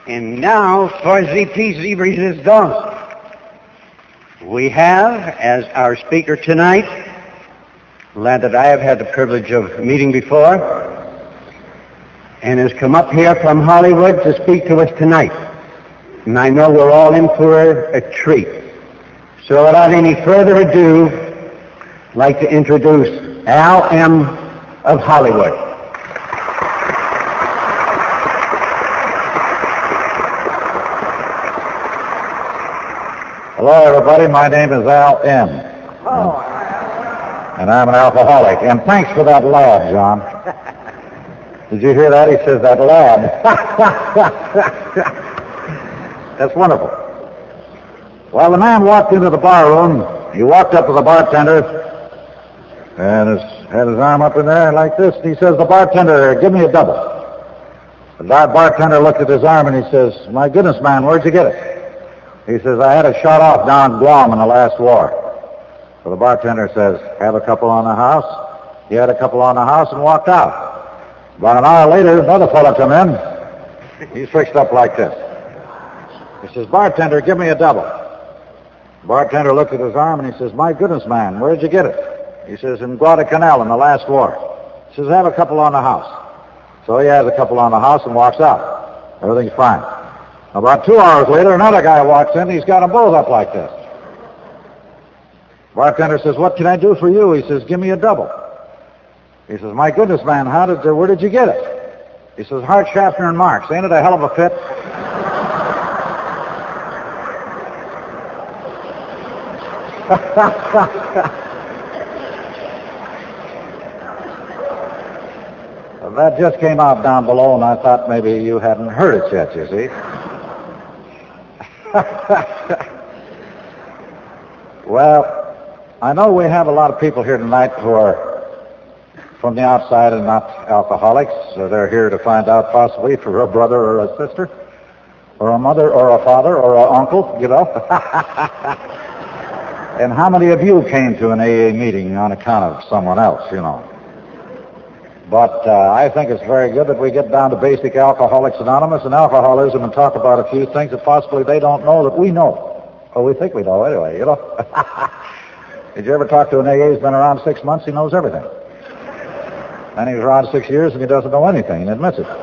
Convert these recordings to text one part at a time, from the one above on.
And now for the peace de resistance. We have, as our speaker tonight, a lad that I have had the privilege of meeting before, and has come up here from Hollywood to speak to us tonight. And I know we're all in for a treat. So without any further ado, I'd like to introduce Al M. of Hollywood. Hello, everybody. My name is Al M. And I'm an alcoholic. And thanks for that lad, John. Did you hear that? He says, that lad. That's wonderful. Well, the man walked into the bar room. He walked up to the bartender and had his arm up in there like this. And he says, the bartender, give me a double. The bartender looked at his arm and he says, my goodness, man, where'd you get it? He says, I had it shot off down in Guam in the last war. So the bartender says, have a couple on the house? He had a couple on the house and walked out. About an hour later, another fellow come in. He's fixed up like this. He says, bartender, give me a double. The bartender looked at his arm and he says, my goodness, man, where'd you get it? He says, in Guadalcanal in the last war. He says, have a couple on the house. So he has a couple on the house and walks out. Everything's fine. About 2 hours later, another guy walks in. He's got them both up like this. Bartender says, what can I do for you? He says, give me a double. He says, my goodness, man, where did you get it? He says, Hart, Schaffner, and Marx. Ain't it a hell of a fit? Well, that just came out down below, and I thought maybe you hadn't heard it yet, you see. Well, I know we have a lot of people here tonight who are from the outside and not alcoholics. So they're here to find out possibly for a brother or a sister, or a mother or a father or an uncle, you know. And how many of you came to an AA meeting on account of someone else, you know? But I think it's very good that we get down to basic Alcoholics Anonymous and alcoholism and talk about a few things that possibly they don't know that we know. Or we think we know anyway, you know. Did you ever talk to an AA who's been around 6 months? He knows everything. And he was around 6 years and he doesn't know anything and admits it.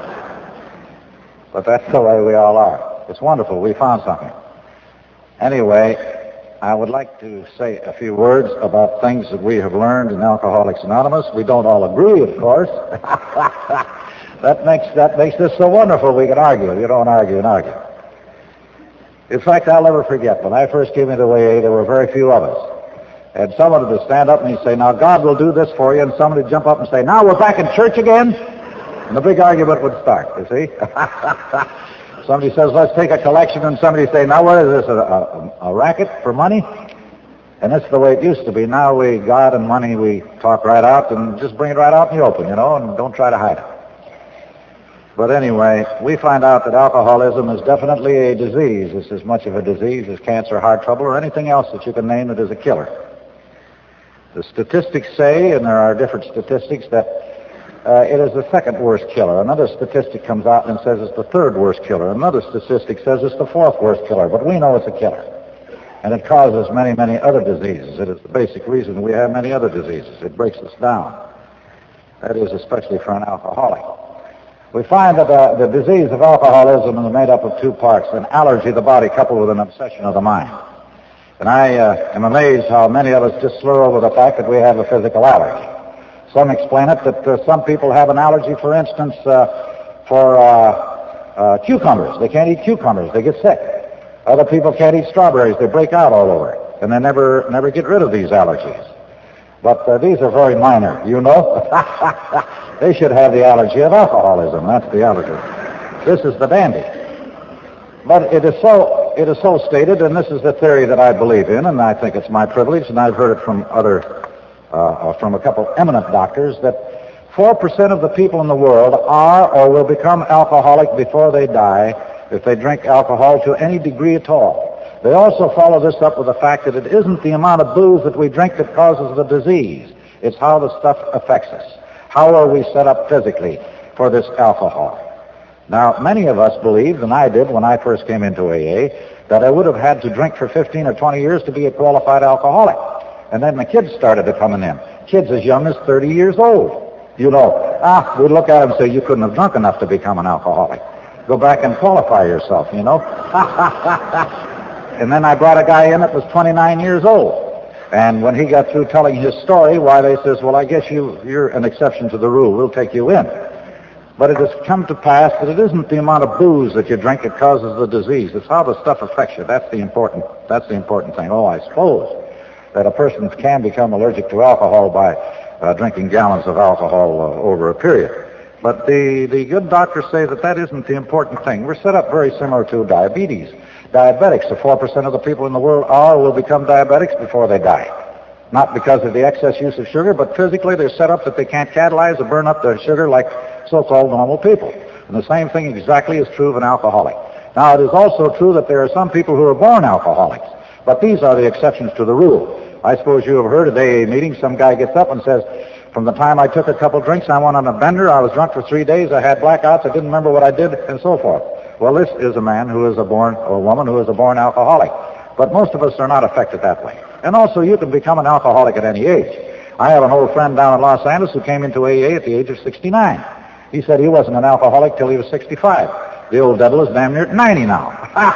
But that's the way we all are. It's wonderful. We found something. Anyway, I would like to say a few words about things that we have learned in Alcoholics Anonymous. We don't all agree, of course. That makes this so wonderful we can argue. You don't argue and argue. In fact, I'll never forget, when I first came into AA, there were very few of us. And someone would stand up and he'd say, now God will do this for you, and somebody would jump up and say, now we're back in church again? And the big argument would start, you see. Somebody says, let's take a collection, and somebody say, now what is this, a racket for money? And that's the way it used to be. Now God and money, we talk right out and just bring it right out in the open, you know, and don't try to hide it. But anyway, we find out that alcoholism is definitely a disease. It's as much of a disease as cancer, heart trouble, or anything else that you can name that is a killer. The statistics say, and there are different statistics, that it is the second worst killer. Another statistic comes out and says it's the third worst killer. Another statistic says it's the fourth worst killer. But we know it's a killer. And it causes many, many other diseases. It is the basic reason we have many other diseases. It breaks us down. That is, especially for an alcoholic. We find that the disease of alcoholism is made up of two parts: an allergy of the body coupled with an obsession of the mind. And I am amazed how many of us just slur over the fact that we have a physical allergy. Some explain it that some people have an allergy, for instance, for cucumbers. They can't eat cucumbers. They get sick. Other people can't eat strawberries. They break out all over. And they never get rid of these allergies. But these are very minor, you know. They should have the allergy of alcoholism. That's the allergy. This is the dandy. But it is so stated, and this is the theory that I believe in, and I think it's my privilege, and I've heard it from from a couple eminent doctors, that 4% of the people in the world are or will become alcoholic before they die if they drink alcohol to any degree at all. They also follow this up with the fact that it isn't the amount of booze that we drink that causes the disease. It's how the stuff affects us. How are we set up physically for this alcohol? Now, many of us believed, and I did when I first came into AA, that I would have had to drink for 15 or 20 years to be a qualified alcoholic. And then the kids started coming in. Kids as young as 30 years old. You know, we'd look at them and say, you couldn't have drunk enough to become an alcoholic. Go back and qualify yourself, you know. And then I brought a guy in that was 29 years old. And when he got through telling his story, why, they says, well, I guess you're an exception to the rule. We'll take you in. But it has come to pass that it isn't the amount of booze that you drink that causes the disease. It's how the stuff affects you. That's the important thing. Oh, I suppose that a person can become allergic to alcohol by drinking gallons of alcohol over a period. But the good doctors say that isn't the important thing. We're set up very similar to diabetes. Diabetics, the 4% of the people in the world will become diabetics before they die. Not because of the excess use of sugar, but physically they're set up that they can't catalyze or burn up the sugar like so-called normal people. And the same thing exactly is true of an alcoholic. Now, it is also true that there are some people who are born alcoholics, but these are the exceptions to the rule. I suppose you have heard at AA meetings, some guy gets up and says, from the time I took a couple drinks, I went on a bender, I was drunk for 3 days, I had blackouts, I didn't remember what I did, and so forth. Well, this is a man who is a woman who is a born alcoholic. But most of us are not affected that way. And also, you can become an alcoholic at any age. I have an old friend down in Los Angeles who came into AA at the age of 69. He said he wasn't an alcoholic till he was 65. The old devil is damn near 90 now.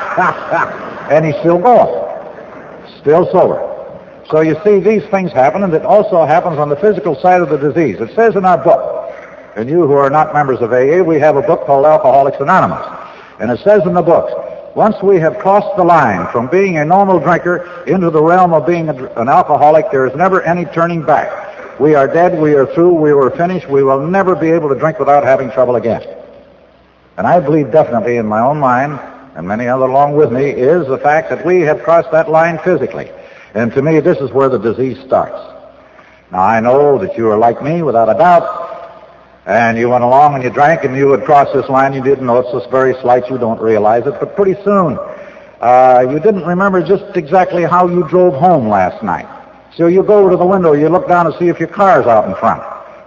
And he's still going. Still sober. So you see, these things happen, and it also happens on the physical side of the disease. It says in our book, and you who are not members of AA, we have a book called Alcoholics Anonymous. And it says in the book, once we have crossed the line from being a normal drinker into the realm of being an alcoholic, there is never any turning back. We are dead, we are through, we were finished, we will never be able to drink without having trouble again. And I believe definitely in my own mind, and many others along with me, is the fact that we have crossed that line physically. And to me, this is where the disease starts. Now, I know that you are like me, without a doubt, and you went along and you drank and you would cross this line. You didn't know it's just very slight. You don't realize it. But pretty soon, you didn't remember just exactly how you drove home last night. So you go to the window, you look down to see if your car's out in front.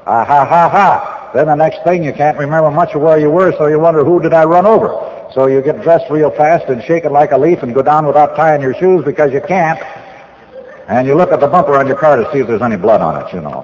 Then the next thing, you can't remember much of where you were, so you wonder, who did I run over? So you get dressed real fast and shake it like a leaf and go down without tying your shoes because you can't. And you look at the bumper on your car to see if there's any blood on it, you know.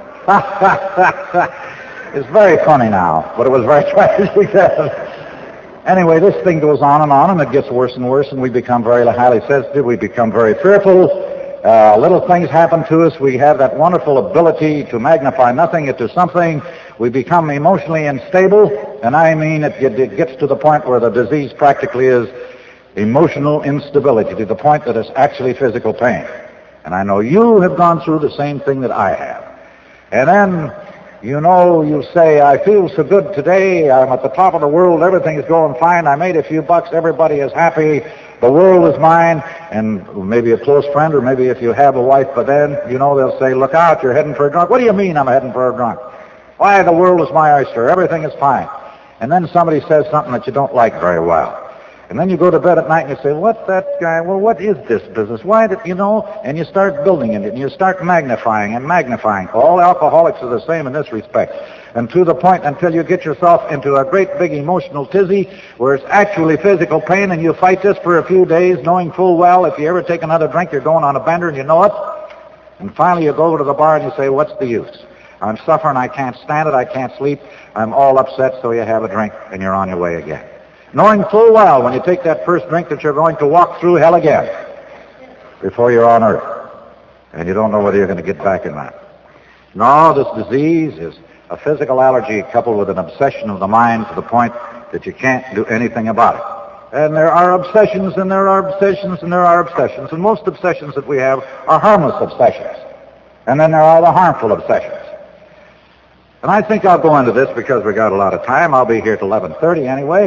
It's very funny now, but it was very tragic. Anyway, this thing goes on, and it gets worse and worse, and we become very highly sensitive. We become very fearful. Little things happen to us. We have that wonderful ability to magnify nothing into something. We become emotionally unstable, and I mean it gets to the point where the disease practically is emotional instability, to the point that it's actually physical pain. And I know you have gone through the same thing that I have. And then, you know, you say, I feel so good today, I'm at the top of the world, everything is going fine, I made a few bucks, everybody is happy, the world is mine, and maybe a close friend, or maybe if you have a wife, but then, you know, they'll say, look out, you're heading for a drunk. What do you mean I'm heading for a drunk? Why, the world is my oyster, everything is fine. And then somebody says something that you don't like very well. And then you go to bed at night and you say, what's that guy? Well, what is this business? Why did, you know? And you start building it, and you start magnifying and magnifying. All alcoholics are the same in this respect. And to the point until you get yourself into a great big emotional tizzy where it's actually physical pain, and you fight this for a few days knowing full well if you ever take another drink, you're going on a bender, and you know it. And finally you go over to the bar and you say, what's the use? I'm suffering, I can't stand it, I can't sleep, I'm all upset, so you have a drink and you're on your way again. Knowing full well when you take that first drink that you're going to walk through hell again before you're on earth. And you don't know whether you're going to get back or not. No, this disease is a physical allergy coupled with an obsession of the mind to the point that you can't do anything about it. And there are obsessions, and there are obsessions, and there are obsessions. And most obsessions that we have are harmless obsessions. And then there are the harmful obsessions. And I think I'll go into this because we got a lot of time. I'll be here till 11:30 anyway.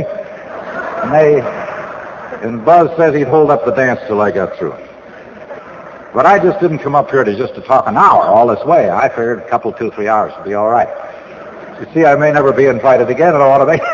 And Buzz says he'd hold up the dance till I got through. But I just didn't come up here to talk an hour all this way. I figured a couple, 2-3 hours would be all right. You see, I may never be invited again, and I want to be.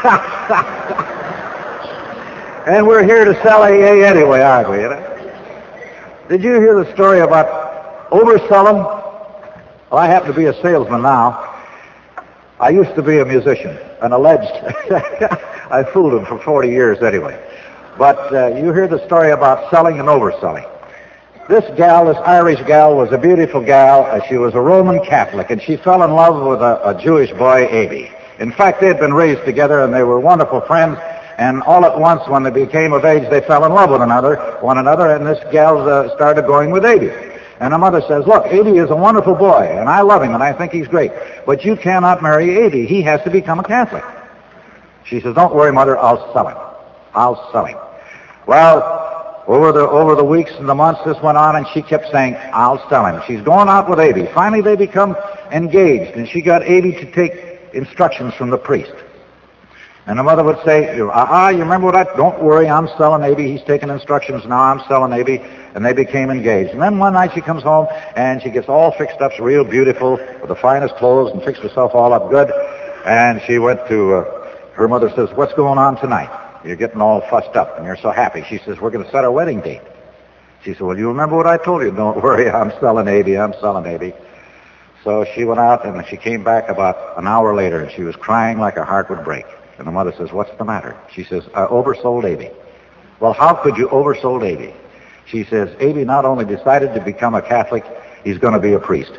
And we're here to sell AA anyway, aren't we? You know? Did you hear the story about overselling? Well, I happen to be a salesman now. I used to be a musician, an alleged. I fooled him for 40 years anyway. But you hear the story about selling and overselling. This gal, this Irish gal, was a beautiful gal. She was a Roman Catholic, and she fell in love with a Jewish boy, Aby. In fact, they had been raised together, and they were wonderful friends. And all at once, when they became of age, they fell in love with one another, and this gal started going with Aby. And her mother says, look, Aby is a wonderful boy, and I love him, and I think he's great. But you cannot marry Aby. He has to become a Catholic. She says, don't worry, Mother, I'll sell him. I'll sell him. Well, over the weeks and the months this went on, and she kept saying, I'll sell him. She's going out with Aby. Finally, they become engaged, and she got Aby to take instructions from the priest. And the mother would say, you remember what don't worry, I'm selling Aby. He's taking instructions now, I'm selling Aby. And they became engaged. And then one night she comes home, and she gets all fixed up, real beautiful, with the finest clothes, and fixed herself all up good. And she went to, her mother says, what's going on tonight? You're getting all fussed up, and you're so happy. She says, we're going to set our wedding date. She said, well, you remember what I told you? Don't worry, I'm selling Aby, I'm selling Aby. So she went out, and she came back about an hour later, and she was crying like her heart would break. And the mother says, what's the matter? She says, I oversold Aby. Well, how could you oversold Aby? She says, Aby not only decided to become a Catholic, he's going to be a priest.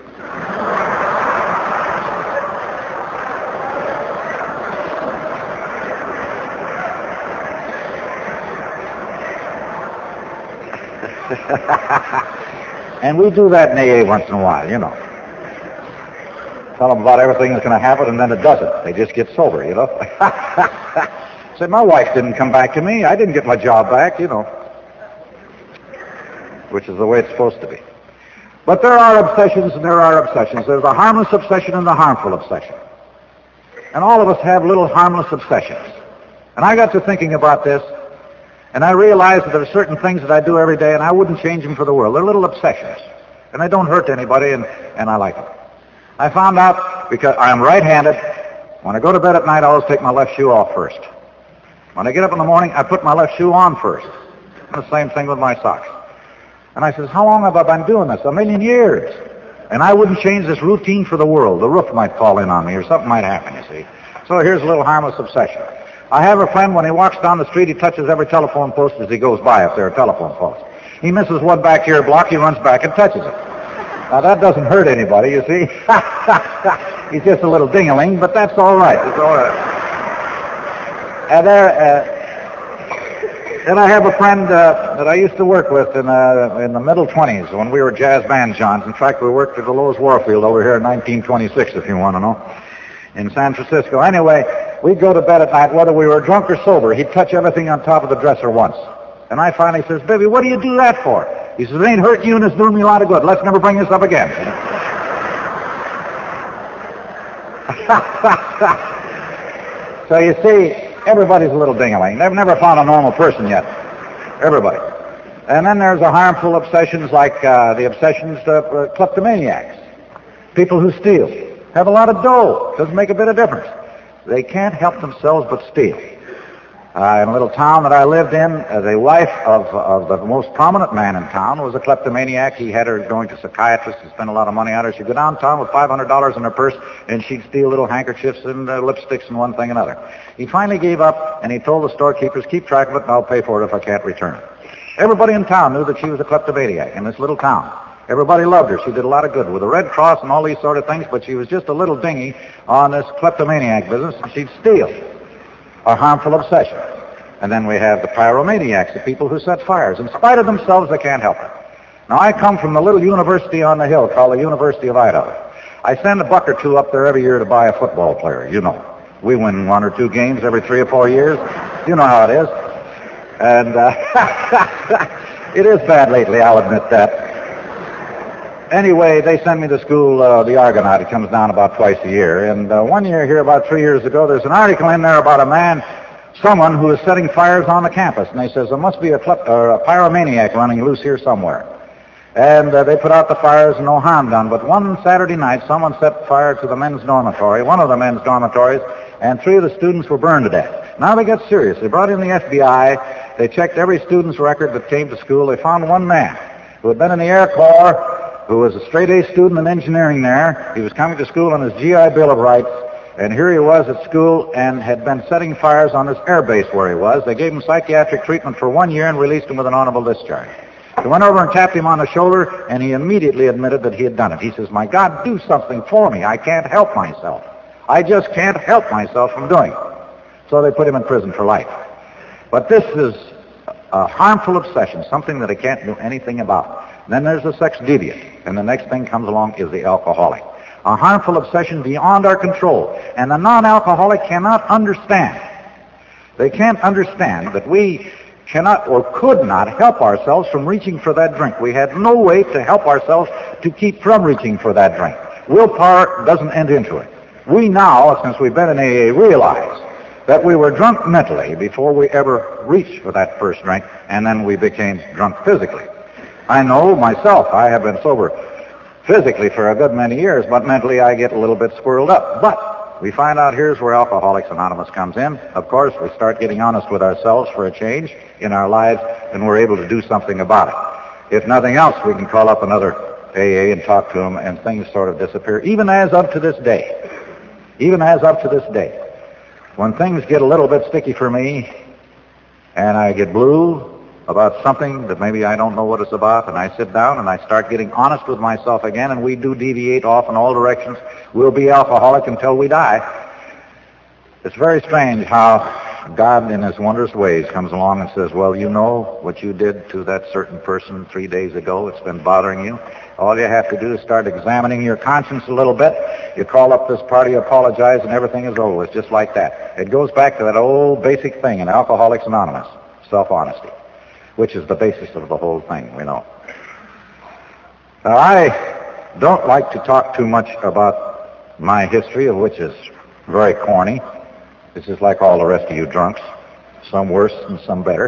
And we do that in AA once in a while, you know. Tell them about everything that's going to happen, and then it doesn't. They just get sober, you know. Say, my wife didn't come back to me. I didn't get my job back, you know. Which is the way it's supposed to be. But there are obsessions and there are obsessions. There's a harmless obsession and a harmful obsession. And all of us have little harmless obsessions. And I got to thinking about this, and I realized that there are certain things that I do every day, and I wouldn't change them for the world. They're little obsessions. And they don't hurt anybody, and I like them. I found out, because I'm right-handed, when I go to bed at night, I always take my left shoe off first. When I get up in the morning, I put my left shoe on first. And the same thing with my socks. And I says, how long have I been doing this? 1,000,000 years. And I wouldn't change this routine for the world. The roof might fall in on me or something might happen, you see. So here's a little harmless obsession. I have a friend, when he walks down the street, he touches every telephone post as he goes by, if there are telephone posts. He misses one back here block, he runs back and touches it. Now, that doesn't hurt anybody, you see. He's just a little ding-a-ling, but that's all right. It's all right. Then I have a friend that I used to work with in the middle 20s when we were jazz band Johns. In fact, we worked at the Lowe's Warfield over here in 1926, if you want to know, in San Francisco. Anyway, we'd go to bed at night, whether we were drunk or sober. He'd touch everything on top of the dresser once. And I finally says, baby, what do you do that for? He says, it ain't hurting you and it's doing me a lot of good. Let's never bring this up again. So you see, everybody's a little ding-a-ling. They've never found a normal person yet. Everybody. And then there's the harmful obsessions like the obsessions of kleptomaniacs. People who steal. Have a lot of dough. Doesn't make a bit of difference. They can't help themselves but steal. In a little town that I lived in, the wife of the most prominent man in town was a kleptomaniac. He had her going to psychiatrists and spend a lot of money on her. She'd go downtown with $500 in her purse, and she'd steal little handkerchiefs and lipsticks and one thing and another. He finally gave up, and he told the storekeepers, keep track of it, and I'll pay for it if I can't return it. Everybody in town knew that she was a kleptomaniac in this little town. Everybody loved her. She did a lot of good with the Red Cross and all these sort of things, but she was just a little dingy on this kleptomaniac business, and she'd steal. A harmful obsession. And then we have the pyromaniacs, the people who set fires. In spite of themselves, they can't help it. Now, I come from the little university on the hill called the University of Idaho. I send a buck or two up there every year to buy a football player, you know. We win 1 or 2 games every 3 or 4 years. You know how it is. And it is bad lately, I'll admit that. Anyway, they send me to school, the Argonaut. It comes down about twice a year. And one year here, about 3 years ago, there's an article in there about a man, someone who is setting fires on the campus. And they says there must be a pyromaniac running loose here somewhere. And they put out the fires and no harm done. But one Saturday night, someone set fire to the men's dormitory, one of the men's dormitories, and 3 of the students were burned to death. Now they got serious. They brought in the FBI. They checked every student's record that came to school. They found one man who had been in the Air Corps, who was a straight-A student in engineering there. He was coming to school on his GI Bill of Rights, And here he was at school and had been setting fires on this air base where he was. They gave him psychiatric treatment for 1 year and released him with an honorable discharge. He went over and tapped him on the shoulder, and he immediately admitted that he had done it. He says, "My God, do something for me. I can't help myself. I just can't help myself from doing it." So they put him in prison for life. But this is a harmful obsession, something that he can't do anything about. Then there's the sex deviant, and the next thing comes along is the alcoholic. A harmful obsession beyond our control. And the non-alcoholic cannot understand. They can't understand that we cannot or could not help ourselves from reaching for that drink. We had no way to help ourselves to keep from reaching for that drink. Willpower doesn't enter into it. We now, since we've been in AA, realize that we were drunk mentally before we ever reached for that first drink, and then we became drunk physically. I know myself, I have been sober physically for a good many years, but mentally I get a little bit squirreled up. But we find out here's where Alcoholics Anonymous comes in. Of course, we start getting honest with ourselves for a change in our lives, and we're able to do something about it. If nothing else, we can call up another AA and talk to them, and things sort of disappear, even as up to this day. Even as up to this day. When things get a little bit sticky for me, and I get blue about something that maybe I don't know what it's about, and I sit down and I start getting honest with myself again, and we do deviate off in all directions. We'll be alcoholic until we die. It's very strange how God in his wondrous ways comes along and says, "Well, you know what you did to that certain person 3 days ago. It's been bothering you. All you have to do is start examining your conscience a little bit. You call up this party, apologize, and everything is over. It's just like that." It goes back to that old basic thing in Alcoholics Anonymous, self-honesty, which is the basis of the whole thing, we know. Now, I don't like to talk too much about my history, which is very corny. This is like all the rest of you drunks, some worse and some better.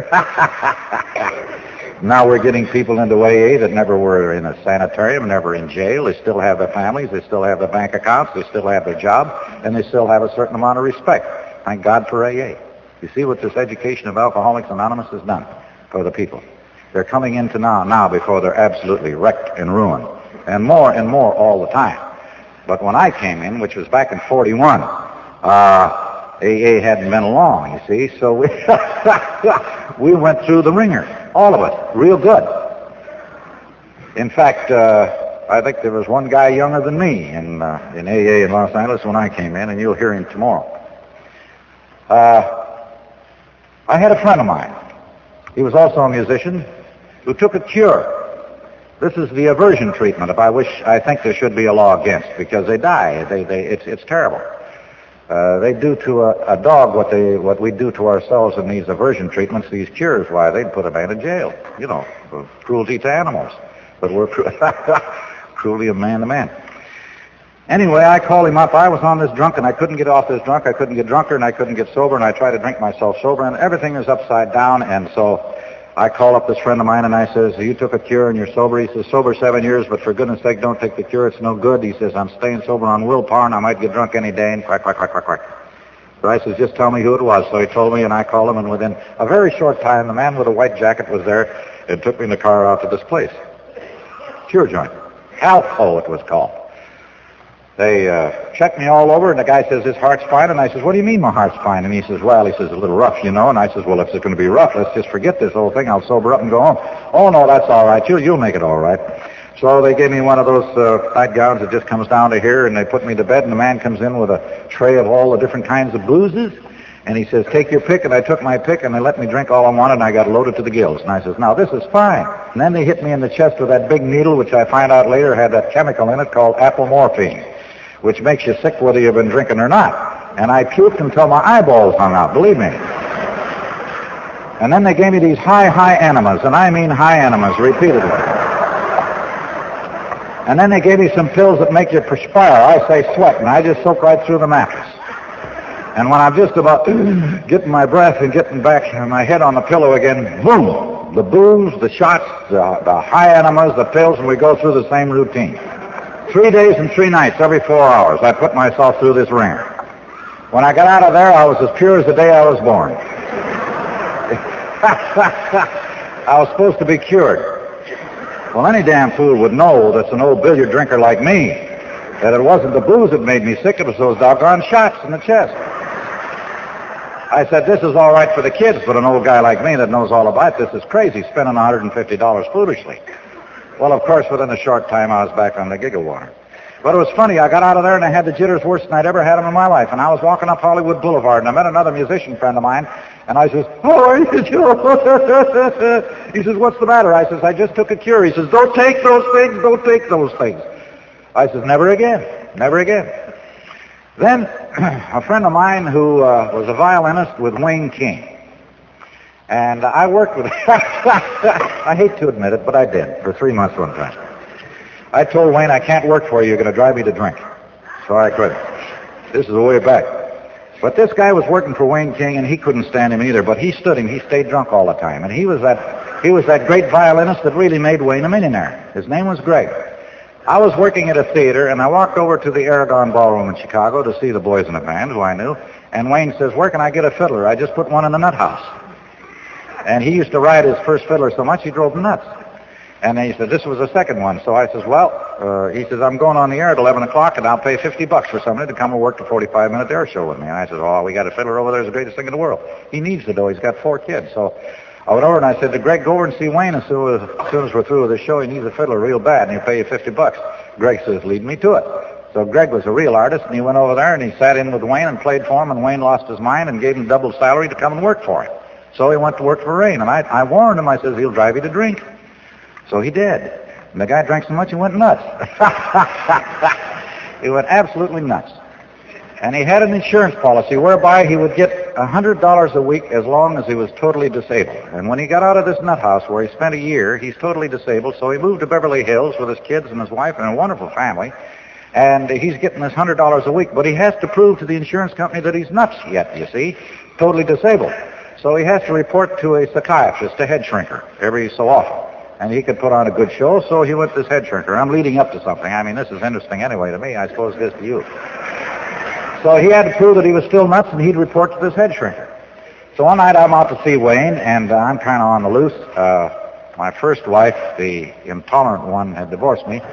Now we're getting people into AA that never were in a sanitarium, never in jail. They still have their families, they still have their bank accounts, they still have their job, and they still have a certain amount of respect. Thank God for AA. You see what this education of Alcoholics Anonymous has done for the people. They're coming into now before they're absolutely wrecked and ruined, and more all the time. But when I came in, which was back in 41, AA hadn't been along, you see, so we went through the ringer, all of us, real good. In fact, I think there was one guy younger than me in AA in Los Angeles when I came in, and you'll hear him tomorrow. I had a friend of mine. He was also a musician who took a cure. This is the aversion treatment. I think there should be a law against, because they die. It's terrible. They do to a dog what we do to ourselves in these aversion treatments, these cures. Why, they'd put a man in jail, for cruelty to animals. But we're cruelty of man to man. Anyway, I called him up. I was on this drunk, and I couldn't get off this drunk. I couldn't get drunker, and I couldn't get sober, and I tried to drink myself sober, and everything is upside down. And so I call up this friend of mine, and I says, "You took a cure and you're sober?" He says, "Sober 7 years, but for goodness sake, don't take the cure. It's no good." He says, "I'm staying sober on willpower, and I might get drunk any day," and quack, quack, quack, quack, quack. So I says, "Just tell me who it was." So he told me, and I called him, and within a very short time, the man with the white jacket was there and took me in the car out to this place. Cure joint. Alco, it was called. They checked me all over, and the guy says, "His heart's fine." And I says, "What do you mean my heart's fine?" And he says, "Well," he says, "a little rough, And I says, "Well, if it's going to be rough, let's just forget this whole thing. I'll sober up and go home." "Oh, no, that's all right. You'll make it all right." So they gave me one of those nightgowns that just comes down to here, and they put me to bed, and the man comes in with a tray of all the different kinds of boozes, and he says, "Take your pick." And I took my pick, and they let me drink all I wanted, and I got loaded to the gills. And I says, "Now, this is fine." And then they hit me in the chest with that big needle, which I find out later had that chemical in it called apomorphine, which makes you sick whether you've been drinking or not. And I puked until my eyeballs hung out, believe me. And then they gave me these high enemas, and I mean high enemas, repeatedly. And then they gave me some pills that make you perspire, I say sweat, and I just soak right through the mattress. And when I'm just about getting my breath and getting back my head on the pillow again, boom, the booze, the shots, the high enemas, the pills, and we go through the same routine. 3 days and 3 nights, every 4 hours, I put myself through this ringer. When I got out of there, I was as pure as the day I was born. I was supposed to be cured. Well, any damn fool would know that's an old billiard drinker like me that it wasn't the booze that made me sick, it was those doggone shots in the chest. I said, this is all right for the kids, but an old guy like me that knows all about this is crazy, spending $150 foolishly. Well, of course, within a short time, I was back on the gig of water. But it was funny. I got out of there, and I had the jitters worse than I'd ever had them in my life. And I was walking up Hollywood Boulevard, and I met another musician friend of mine, and I says, "Oh, are you?" He says, "What's the matter?" I says, "I just took a cure." He says, "Don't take those things. Don't take those things." I says, "Never again. Never again." Then a friend of mine who was a violinist with Wayne King, and I worked with I hate to admit it, but I did for 3 months one time. I told Wayne, "I can't work for you. You're going to drive me to drink." So I couldn't. This is the way back. But this guy was working for Wayne King, and he couldn't stand him either. But he stood him. He stayed drunk all the time. And he was that great violinist that really made Wayne a millionaire. His name was Greg. I was working at a theater, and I walked over to the Aragon Ballroom in Chicago to see the boys in the band, who I knew. And Wayne says, "Where can I get a fiddler? I just put one in the nut house." And he used to ride his first fiddler so much he drove him nuts. And he said, "This was the second one." So I says, he says, "I'm going on the air at 11 o'clock, and I'll pay $50 for somebody to come and work the 45-minute air show with me." And I says, "Oh, we got a fiddler over there. It's the greatest thing in the world. He needs the dough. He's got 4 kids." So I went over and I said to Greg, "Go over and see Wayne as soon as we're through with the show. He needs a fiddler real bad, and he'll pay you $50. Greg says, "Lead me to it." So Greg was a real artist, and he went over there, and he sat in with Wayne and played for him, and Wayne lost his mind and gave him double salary to come and work for him. So he went to work for Rain, and I warned him. I says, "He'll drive you to drink." So he did. And the guy drank so much he went nuts. He went absolutely nuts. And he had an insurance policy whereby he would get $100 a week as long as he was totally disabled. And when he got out of this nut house where he spent a year, he's totally disabled, so he moved to Beverly Hills with his kids and his wife and a wonderful family. And he's getting this $100 a week, but he has to prove to the insurance company that he's nuts yet, you see, totally disabled. So he has to report to a psychiatrist, a head shrinker, every so often. And he could put on a good show, so he went to this head shrinker. I'm leading up to something. I mean, this is interesting anyway to me. I suppose it is to you. So he had to prove that he was still nuts, and he'd report to this head shrinker. So one night I'm out to see Wayne, and I'm kind of on the loose. My first wife, the intolerant one, had divorced me.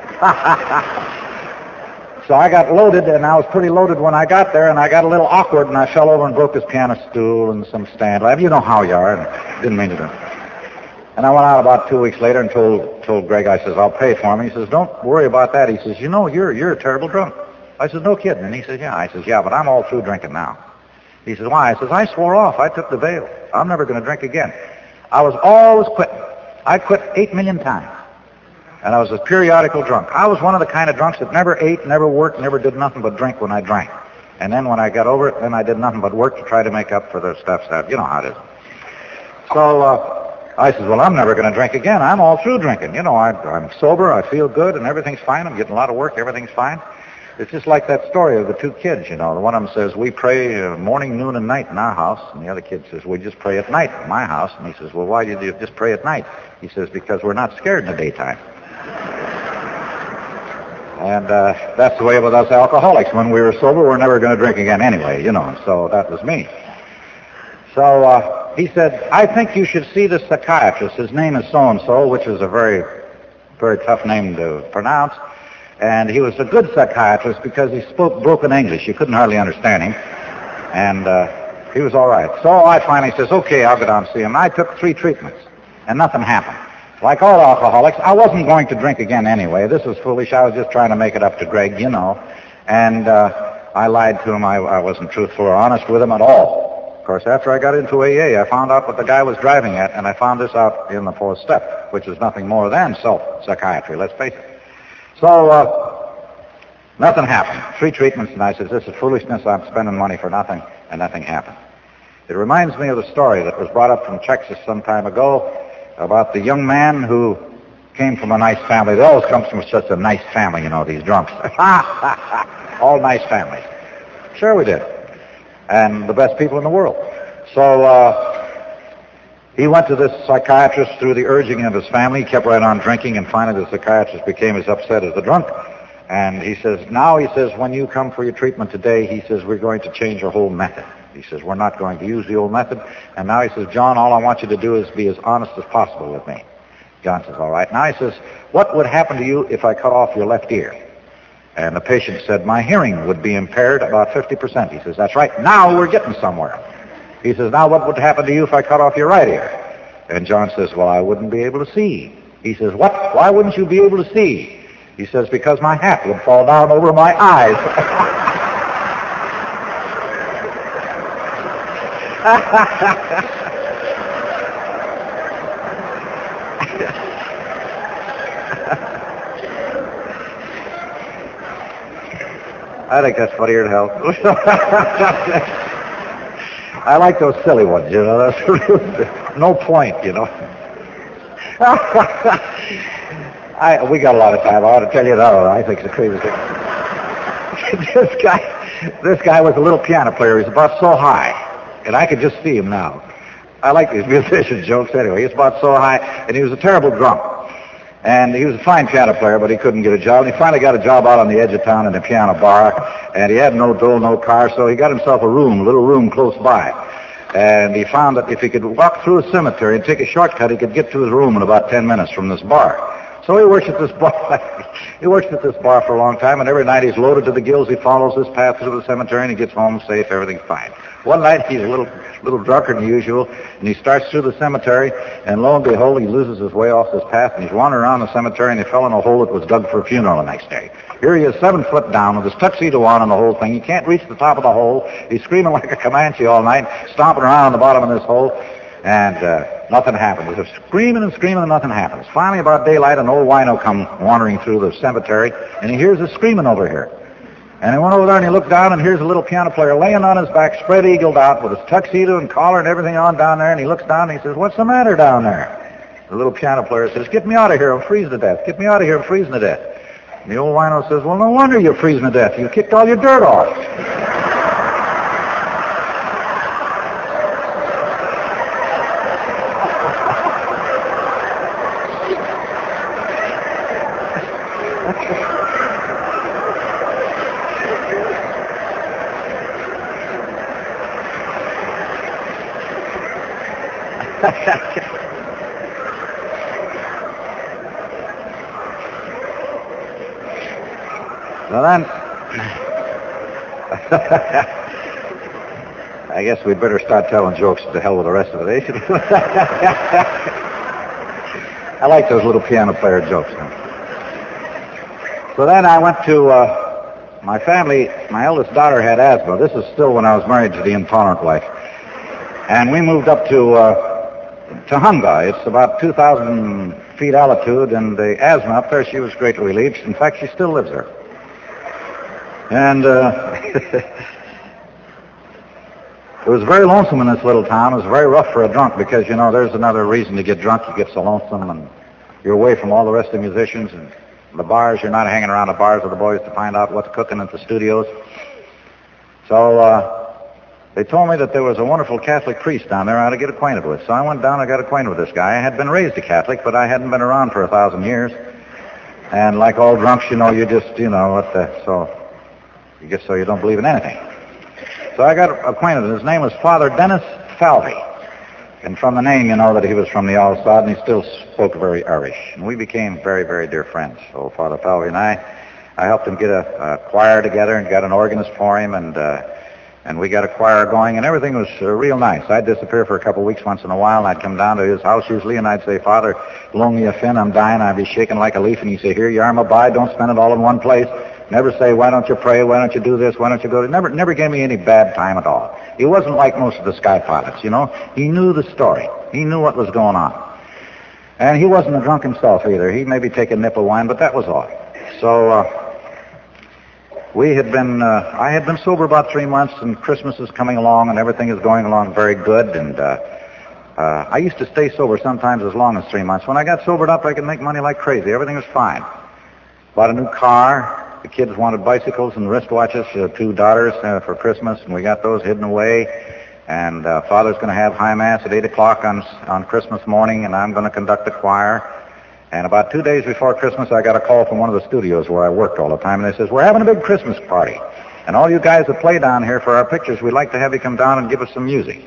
So I got loaded, and I was pretty loaded when I got there, and I got a little awkward, and I fell over and broke his piano stool and some stand lamp. You know how you are, and didn't mean to do it. And I went out about 2 weeks later and told Greg, I says, "I'll pay for him." He says, "Don't worry about that." He says, "You know, you're a terrible drunk." I says, "No kidding." And he says, "Yeah." I says, "Yeah, but I'm all through drinking now." He says, "Why?" I says, "I swore off. I took the veil. I'm never going to drink again." I was always quitting. I quit 8 million times. And I was a periodical drunk. I was one of the kind of drunks that never ate, never worked, never did nothing but drink when I drank. And then when I got over it, then I did nothing but work to try to make up for the stuff that, you know how it is. So, I says, "Well, I'm never going to drink again. I'm all through drinking. You know, I'm sober, I feel good, and everything's fine. I'm getting a lot of work, everything's fine." It's just like that story of the 2 kids, you know. The one of them says, "We pray morning, noon, and night in our house." And the other kid says, "We just pray at night in my house." And he says, "Well, why do you just pray at night?" He says, "Because we're not scared in the daytime." And that's the way with us alcoholics. When we were sober, we're never going to drink again anyway, you know. So that was me. So he said, "I think you should see the psychiatrist. His name is so-and-so," which is a very, very tough name to pronounce. And he was a good psychiatrist because he spoke broken English. You couldn't hardly understand him. And he was all right. So I finally says, "Okay, I'll go down and see him." I took 3 treatments, and nothing happened. Like all alcoholics, I wasn't going to drink again anyway. This was foolish. I was just trying to make it up to Greg, you know. And I lied to him. I wasn't truthful or honest with him at all. Of course, after I got into AA, I found out what the guy was driving at, and I found this out in the 4th step, which is nothing more than self-psychiatry, let's face it. So, nothing happened. 3 treatments, and I said, "This is foolishness. I'm spending money for nothing," and nothing happened. It reminds me of the story that was brought up from Texas some time ago about the young man who came from a nice family. They always come from such a nice family, you know, these drunks. All nice families. Sure we did. And the best people in the world. So he went to this psychiatrist through the urging of his family. He kept right on drinking, and finally the psychiatrist became as upset as the drunk. And he says, "Now," he says, "when you come for your treatment today," he says, "we're going to change your whole method." He says, "We're not going to use the old method." And now he says, "John, all I want you to do is be as honest as possible with me." John says, "All right." Now he says, "What would happen to you if I cut off your left ear?" And the patient said, my hearing would be impaired about 50%. He says, that's right. Now we're getting somewhere. He says, now what would happen to you if I cut off your right ear? And John says, well, I wouldn't be able to see. He says, what? Why wouldn't you be able to see? He says, because my hat would fall down over my eyes. I think that's funnier than hell. I like those silly ones, you know. That's no point, you know. We got a lot of time. I ought to tell you another one. I think it's the craziest thing. This guy was a little piano player. He's about so high, and I could just see him now. I like these musician jokes anyway. He's about so high, and he was a terrible drunk. And he was a fine piano player, but he couldn't get a job. And he finally got a job out on the edge of town in a piano bar, and he had no dough, no car, so he got himself a little room close by. And he found that if he could walk through a cemetery and take a shortcut, he could get to his room in about 10 minutes from this bar. So he works at this bar. He works at this bar for a long time, and every night he's loaded to the gills. He follows this path through the cemetery, and he gets home safe. Everything's fine. One night he's a little drunker than usual, and he starts through the cemetery, and lo and behold, he loses his way off this path, and he's wandering around the cemetery, and he fell in a hole that was dug for a funeral the next day. Here he is, 7 foot down, with his tuxedo on and the whole thing. He can't reach the top of the hole. He's screaming like a Comanche all night, stomping around on the bottom of this hole, and nothing happens. He's just screaming and screaming, and nothing happens. Finally, about daylight, an old wino come wandering through the cemetery, and he hears us screaming over here. And he went over there and he looked down, and here's a little piano player laying on his back, spread-eagled out, with his tuxedo and collar and everything on down there, and he looks down and he says, what's the matter down there? The little piano player says, get me out of here, I'm freezing to death. Get me out of here, I'm freezing to death. And the old wino says, well, no wonder you're freezing to death. You kicked all your dirt off. Well, then, I guess we'd better start telling jokes to hell with the rest of it, eh? I like those little piano player jokes. So then I went to my family. My eldest daughter had asthma. This is still when I was married to the intolerant wife. And we moved up to Hunga. It's about 2,000 feet altitude, and the asthma up there, she was greatly relieved. In fact, she still lives there. And it was very lonesome in this little town. It was very rough for a drunk because, you know, there's another reason to get drunk. You get so lonesome, and you're away from all the rest of the musicians and the bars. You're not hanging around the bars with the boys to find out what's cooking at the studios. So they told me that there was a wonderful Catholic priest down there I ought to get acquainted with. So I went down and got acquainted with this guy. I had been raised a Catholic, but I hadn't been around for 1,000 years. And like all drunks, you know, you just, you know, so you get so you don't believe in anything. So I got acquainted. His name was Father Dennis Falvey. And from the name, you know that he was from the Al-Sad, and he still spoke very Irish. And we became very, very dear friends. So Father Falvey and I helped him get a choir together and got an organist for him, and we got a choir going, and everything was real nice. I'd disappear for a couple of weeks once in a while, and I'd come down to his house usually, and I'd say, Father, loan me a fin, I'm dying. I'd be shaking like a leaf, and he'd say, here you are, my boy, don't spend it all in one place. Never say, why don't you pray, why don't you do this, why don't you go? Never gave me any bad time at all. He wasn't like most of the sky pilots, you know. He knew the story. He knew what was going on. And he wasn't a drunk himself either. He'd maybe take a nip of wine, but that was all. So I had been sober about 3 months, and Christmas is coming along, and everything is going along very good, and I used to stay sober sometimes as long as 3 months. When I got sobered up, I could make money like crazy. Everything was fine. Bought a new car. The kids wanted bicycles and wristwatches, 2 daughters for Christmas, and we got those hidden away. And Father's going to have high mass at 8 o'clock on Christmas morning, and I'm going to conduct the choir. And about 2 days before Christmas, I got a call from one of the studios where I worked all the time, and they says, we're having a big Christmas party. And all you guys that play down here for our pictures, we'd like to have you come down and give us some music.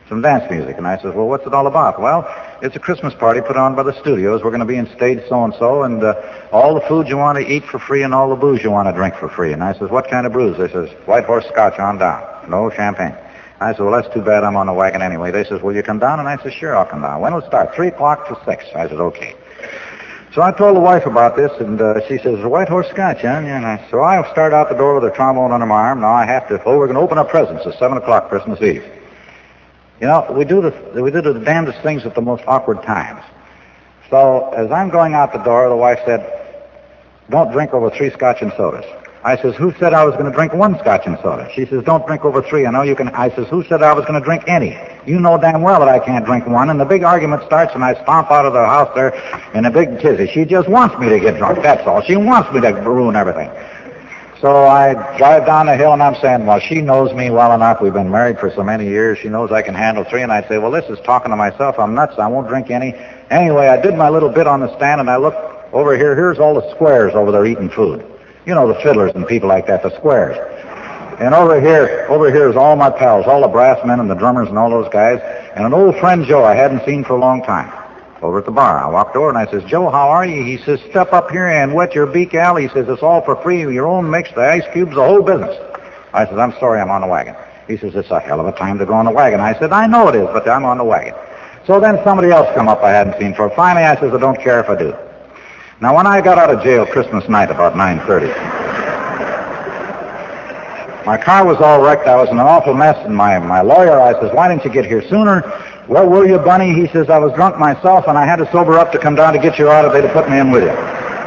some dance music. And I says, well, what's it all about? Well, it's a Christmas party put on by the studios. We're going to be in stage so-and-so, and all the food you want to eat for free and all the booze you want to drink for free. And I says, what kind of booze? They says, White Horse Scotch on down. No champagne. I said, well, that's too bad. I'm on the wagon anyway. They says, will you come down? And I said, sure, I'll come down. When will it start? 3 o'clock to 6. I said, okay. So I told the wife about this, and she says, White Horse Scotch, huh? Yeah, so I start out the door with a trombone under my arm. Now I have to, we're going to open up presents at 7 o'clock Christmas Eve. You know, we do the damnedest things at the most awkward times. So as I'm going out the door, the wife said, don't drink over 3 Scotch and sodas. I says, who said I was going to drink 1 Scotch and soda? She says, don't drink over 3. I know you can. I says, who said I was going to drink any? You know damn well that I can't drink 1. And the big argument starts, and I stomp out of the house there in a big tizzy. She just wants me to get drunk, that's all. She wants me to ruin everything. So I drive down the hill, and I'm saying, well, she knows me well enough. We've been married for so many years. She knows I can handle 3. And I say, well, this is talking to myself. I'm nuts. I won't drink any. Anyway, I did my little bit on the stand, and I look over here. Here's all the squares over there eating food. You know, the fiddlers and people like that, the squares. And over here is all my pals, all the brass men and the drummers and all those guys, and an old friend, Joe, I hadn't seen for a long time, over at the bar. I walked over and I says, Joe, how are you? He says, step up here and wet your beak, Al. He says, it's all for free, your own mix, the ice cubes, the whole business. I says, I'm sorry, I'm on the wagon. He says, it's a hell of a time to go on the wagon. I said, I know it is, but I'm on the wagon. So then somebody else come up I hadn't seen for. Finally, I says, I don't care if I do. Now, when I got out of jail Christmas night about 9:30, my car was all wrecked. I was in an awful mess, and my lawyer, I says, why didn't you get here sooner? Where were you, Bunny? He says, I was drunk myself, and I had to sober up to come down to get you out of there to put me in with you.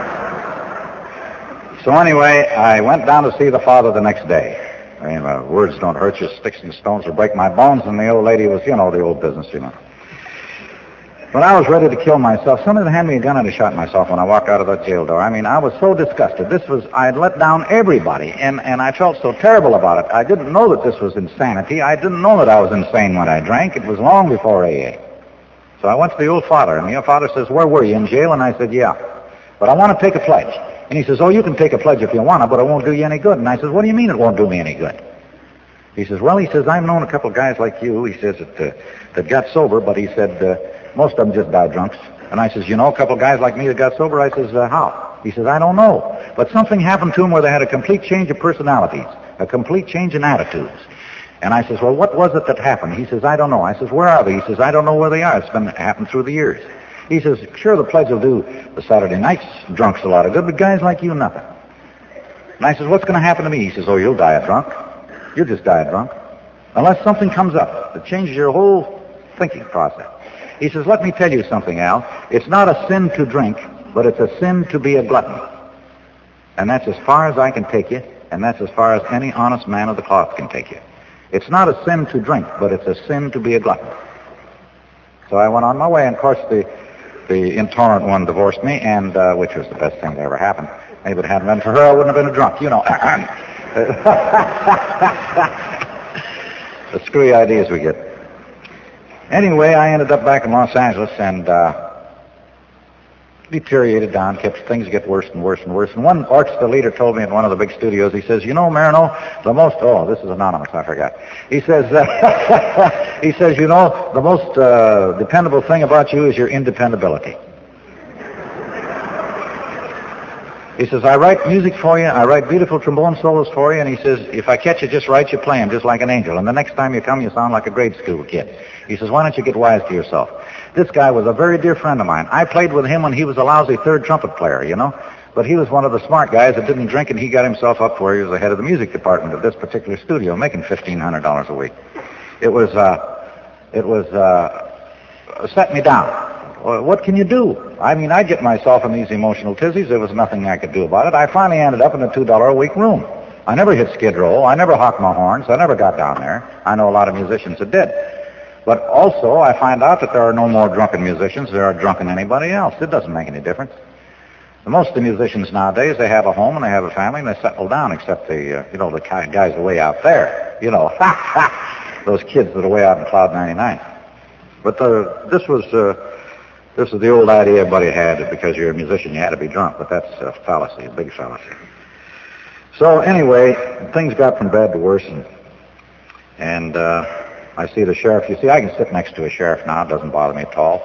So anyway, I went down to see the father the next day. I mean, words don't hurt you, sticks and stones will break my bones, and the old lady was, you know, the old business, you know. When I was ready to kill myself, somebody handed me a gun and I shot myself when I walked out of that jail door. I mean, I was so disgusted. I had let down everybody, and I felt so terrible about it. I didn't know that this was insanity. I didn't know that I was insane when I drank. It was long before AA. So I went to the old father, and the old father says, where were you, in jail? And I said, yeah. But I want to take a pledge. And he says, oh, you can take a pledge if you want to, but it won't do you any good. And I says, what do you mean it won't do me any good? He says, well, he says, I've known a couple of guys like you, he says, that got sober, but he said, most of them just died drunks. And I says, you know a couple of guys like me that got sober? I says, how? He says, I don't know. But something happened to them where they had a complete change of personalities, a complete change in attitudes. And I says, well, what was it that happened? He says, I don't know. I says, where are they? He says, I don't know where they are. It's been happened through the years. He says, sure, the pledge will do the Saturday nights drunks a lot of good, but guys like you, nothing. And I says, what's going to happen to me? He says, oh, you'll die a drunk. You'll just die a drunk. Unless something comes up that changes your whole thinking process. He says, let me tell you something, Al. It's not a sin to drink, but it's a sin to be a glutton. And that's as far as I can take you, and that's as far as any honest man of the cloth can take you. It's not a sin to drink, but it's a sin to be a glutton. So I went on my way, and of course the intolerant one divorced me, and which was the best thing that ever happened. Maybe if it hadn't been for her, I wouldn't have been a drunk, you know. The screwy ideas we get. Anyway, I ended up back in Los Angeles and deteriorated down, things get worse and worse and worse. And one orchestra leader told me in one of the big studios, he says, you know, Marino, this is anonymous, I forgot. He says, you know, the most dependable thing about you is your independability. He says, I write music for you, I write beautiful trombone solos for you, and he says, if I catch you just right, you play them just like an angel, and the next time you come, you sound like a grade school kid. He says, why don't you get wise to yourself? This guy was a very dear friend of mine. I played with him when he was a lousy third trumpet player, you know, but he was one of the smart guys that didn't drink, and he got himself up where he was the head of the music department of this particular studio, making $1,500 a week. It was set me down. Well, what can you do? I mean, I get myself in these emotional tizzies. There was nothing I could do about it. I finally ended up in a $2 a week room. I never hit Skid Row. I never hocked my horns. I never got down there. I know a lot of musicians that did. But also, I find out that there are no more drunken musicians than there are drunken anybody else. It doesn't make any difference. Most of the musicians nowadays, they have a home and they have a family and they settle down, except the guys way out there. You know, those kids that are way out in Cloud 99. But this was the old idea everybody had that because you're a musician you had to be drunk, but that's a fallacy, a big fallacy. So anyway, things got from bad to worse, and I see the sheriff. You see, I can sit next to a sheriff now. It doesn't bother me at all.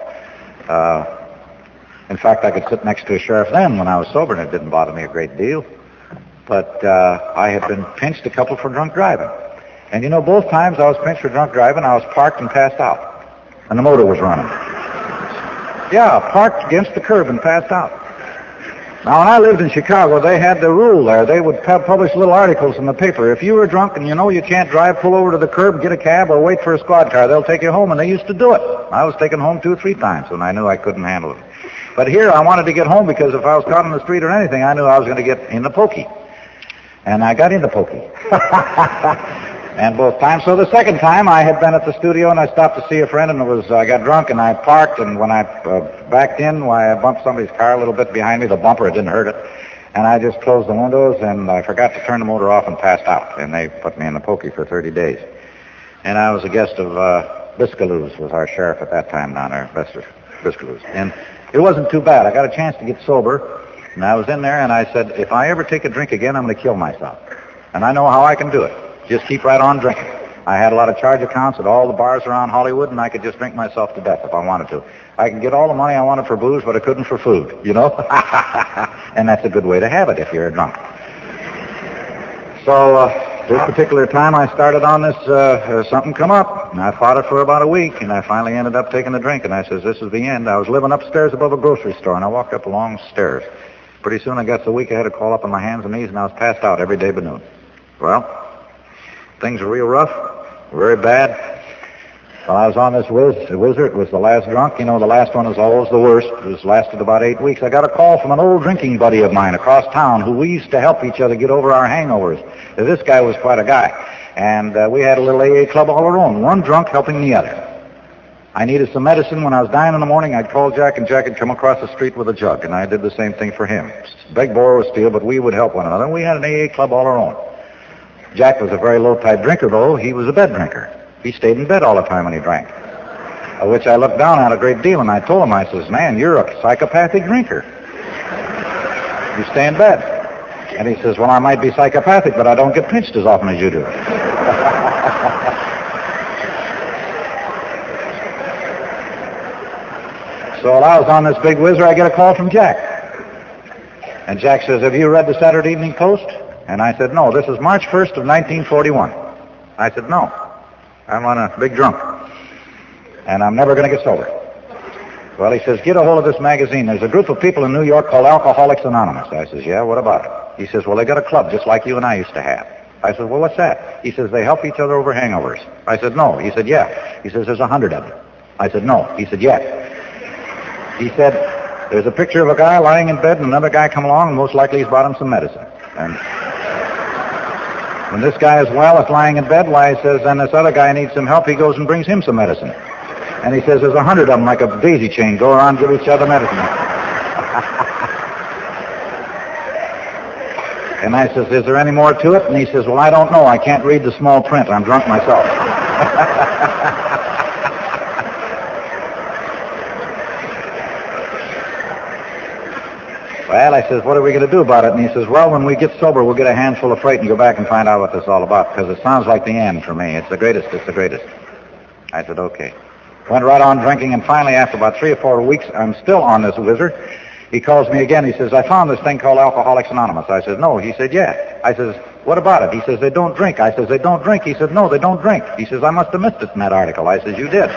In fact, I could sit next to a sheriff then when I was sober, and it didn't bother me a great deal. But I had been pinched a couple for drunk driving. And you know, both times I was pinched for drunk driving, I was parked and passed out. And the motor was running. Yeah, parked against the curb and passed out. Now, when I lived in Chicago, they had the rule there. They would publish little articles in the paper. If you were drunk and you know you can't drive, pull over to the curb, get a cab, or wait for a squad car. They'll take you home, and they used to do it. I was taken home 2 or 3 times when I knew I couldn't handle it. But here, I wanted to get home because if I was caught on the street or anything, I knew I was going to get in the pokey. And I got in the pokey. And both times. So the second time, I had been at the studio, and I stopped to see a friend, and I got drunk, and I parked, and when I backed in, I bumped somebody's car a little bit behind me, the bumper, it didn't hurt it, and I just closed the windows, and I forgot to turn the motor off and passed out, and they put me in the pokey for 30 days. And I was a guest of Biscaloo's, was our sheriff at that time down there, Biscaloo's. And it wasn't too bad. I got a chance to get sober, and I was in there, and I said, if I ever take a drink again, I'm going to kill myself. And I know how I can do it. Just keep right on drinking. I had a lot of charge accounts at all the bars around Hollywood, and I could just drink myself to death if I wanted to. I could get all the money I wanted for booze, but I couldn't for food, you know? And that's a good way to have it if you're a drunk. So this particular time I started on this, something come up, and I fought it for about a week, and I finally ended up taking a drink, and I says, this is the end. I was living upstairs above a grocery store, and I walked up the long stairs. Pretty soon I got so weak I had to crawl up on my hands and knees, and I was passed out every day but noon. Well, things were real rough, very bad. While I was on this whizzer, it was the last drunk. You know, the last one is always the worst. It was lasted about 8 weeks. I got a call from an old drinking buddy of mine across town who we used to help each other get over our hangovers. This guy was quite a guy. And we had a little AA club all our own, one drunk helping the other. I needed some medicine. When I was dying in the morning, I'd call Jack, and Jack would come across the street with a jug, and I did the same thing for him. Beg, borrow, or steal, but we would help one another. We had an AA club all our own. Jack was a very low-type drinker, though. He was a bed drinker. He stayed in bed all the time when he drank, which I looked down on a great deal, and I told him, I says, man, you're a psychopathic drinker. You stay in bed. And he says, well, I might be psychopathic, but I don't get pinched as often as you do. So while I was on this big whizzer, I get a call from Jack. And Jack says, have you read the Saturday Evening Post? And I said, no, this is March 1st of 1941. I said, no, I'm on a big drunk, and I'm never going to get sober. Well, he says, get a hold of this magazine. There's a group of people in New York called Alcoholics Anonymous. I says, yeah, what about it? He says, well, they got a club just like you and I used to have. I said, well, what's that? He says, they help each other over hangovers. I said, no. He said, yeah. He says, there's 100 of them. I said, no. He said, yeah. He said, there's a picture of a guy lying in bed, and another guy come along, and most likely he's brought him some medicine. And when this guy is well, is lying in bed, why, he says, then this other guy needs some help. He goes and brings him some medicine. And he says, there's 100 of them like a daisy chain, go around, give each other medicine. And I says, is there any more to it? And he says, well, I don't know. I can't read the small print. I'm drunk myself. Well, I says, what are we going to do about it? And he says, well, when we get sober, we'll get a handful of freight and go back and find out what this is all about, because it sounds like the end for me. It's the greatest. It's the greatest. I said, okay. Went right on drinking, and finally, after about 3 or 4 weeks, I'm still on this whizzer. He calls me again. He says, I found this thing called Alcoholics Anonymous. I said, no. He said, yeah. I says, what about it? He says, they don't drink. I says, they don't drink. He said, no, they don't drink. He says, I must have missed it in that article. I says, you did.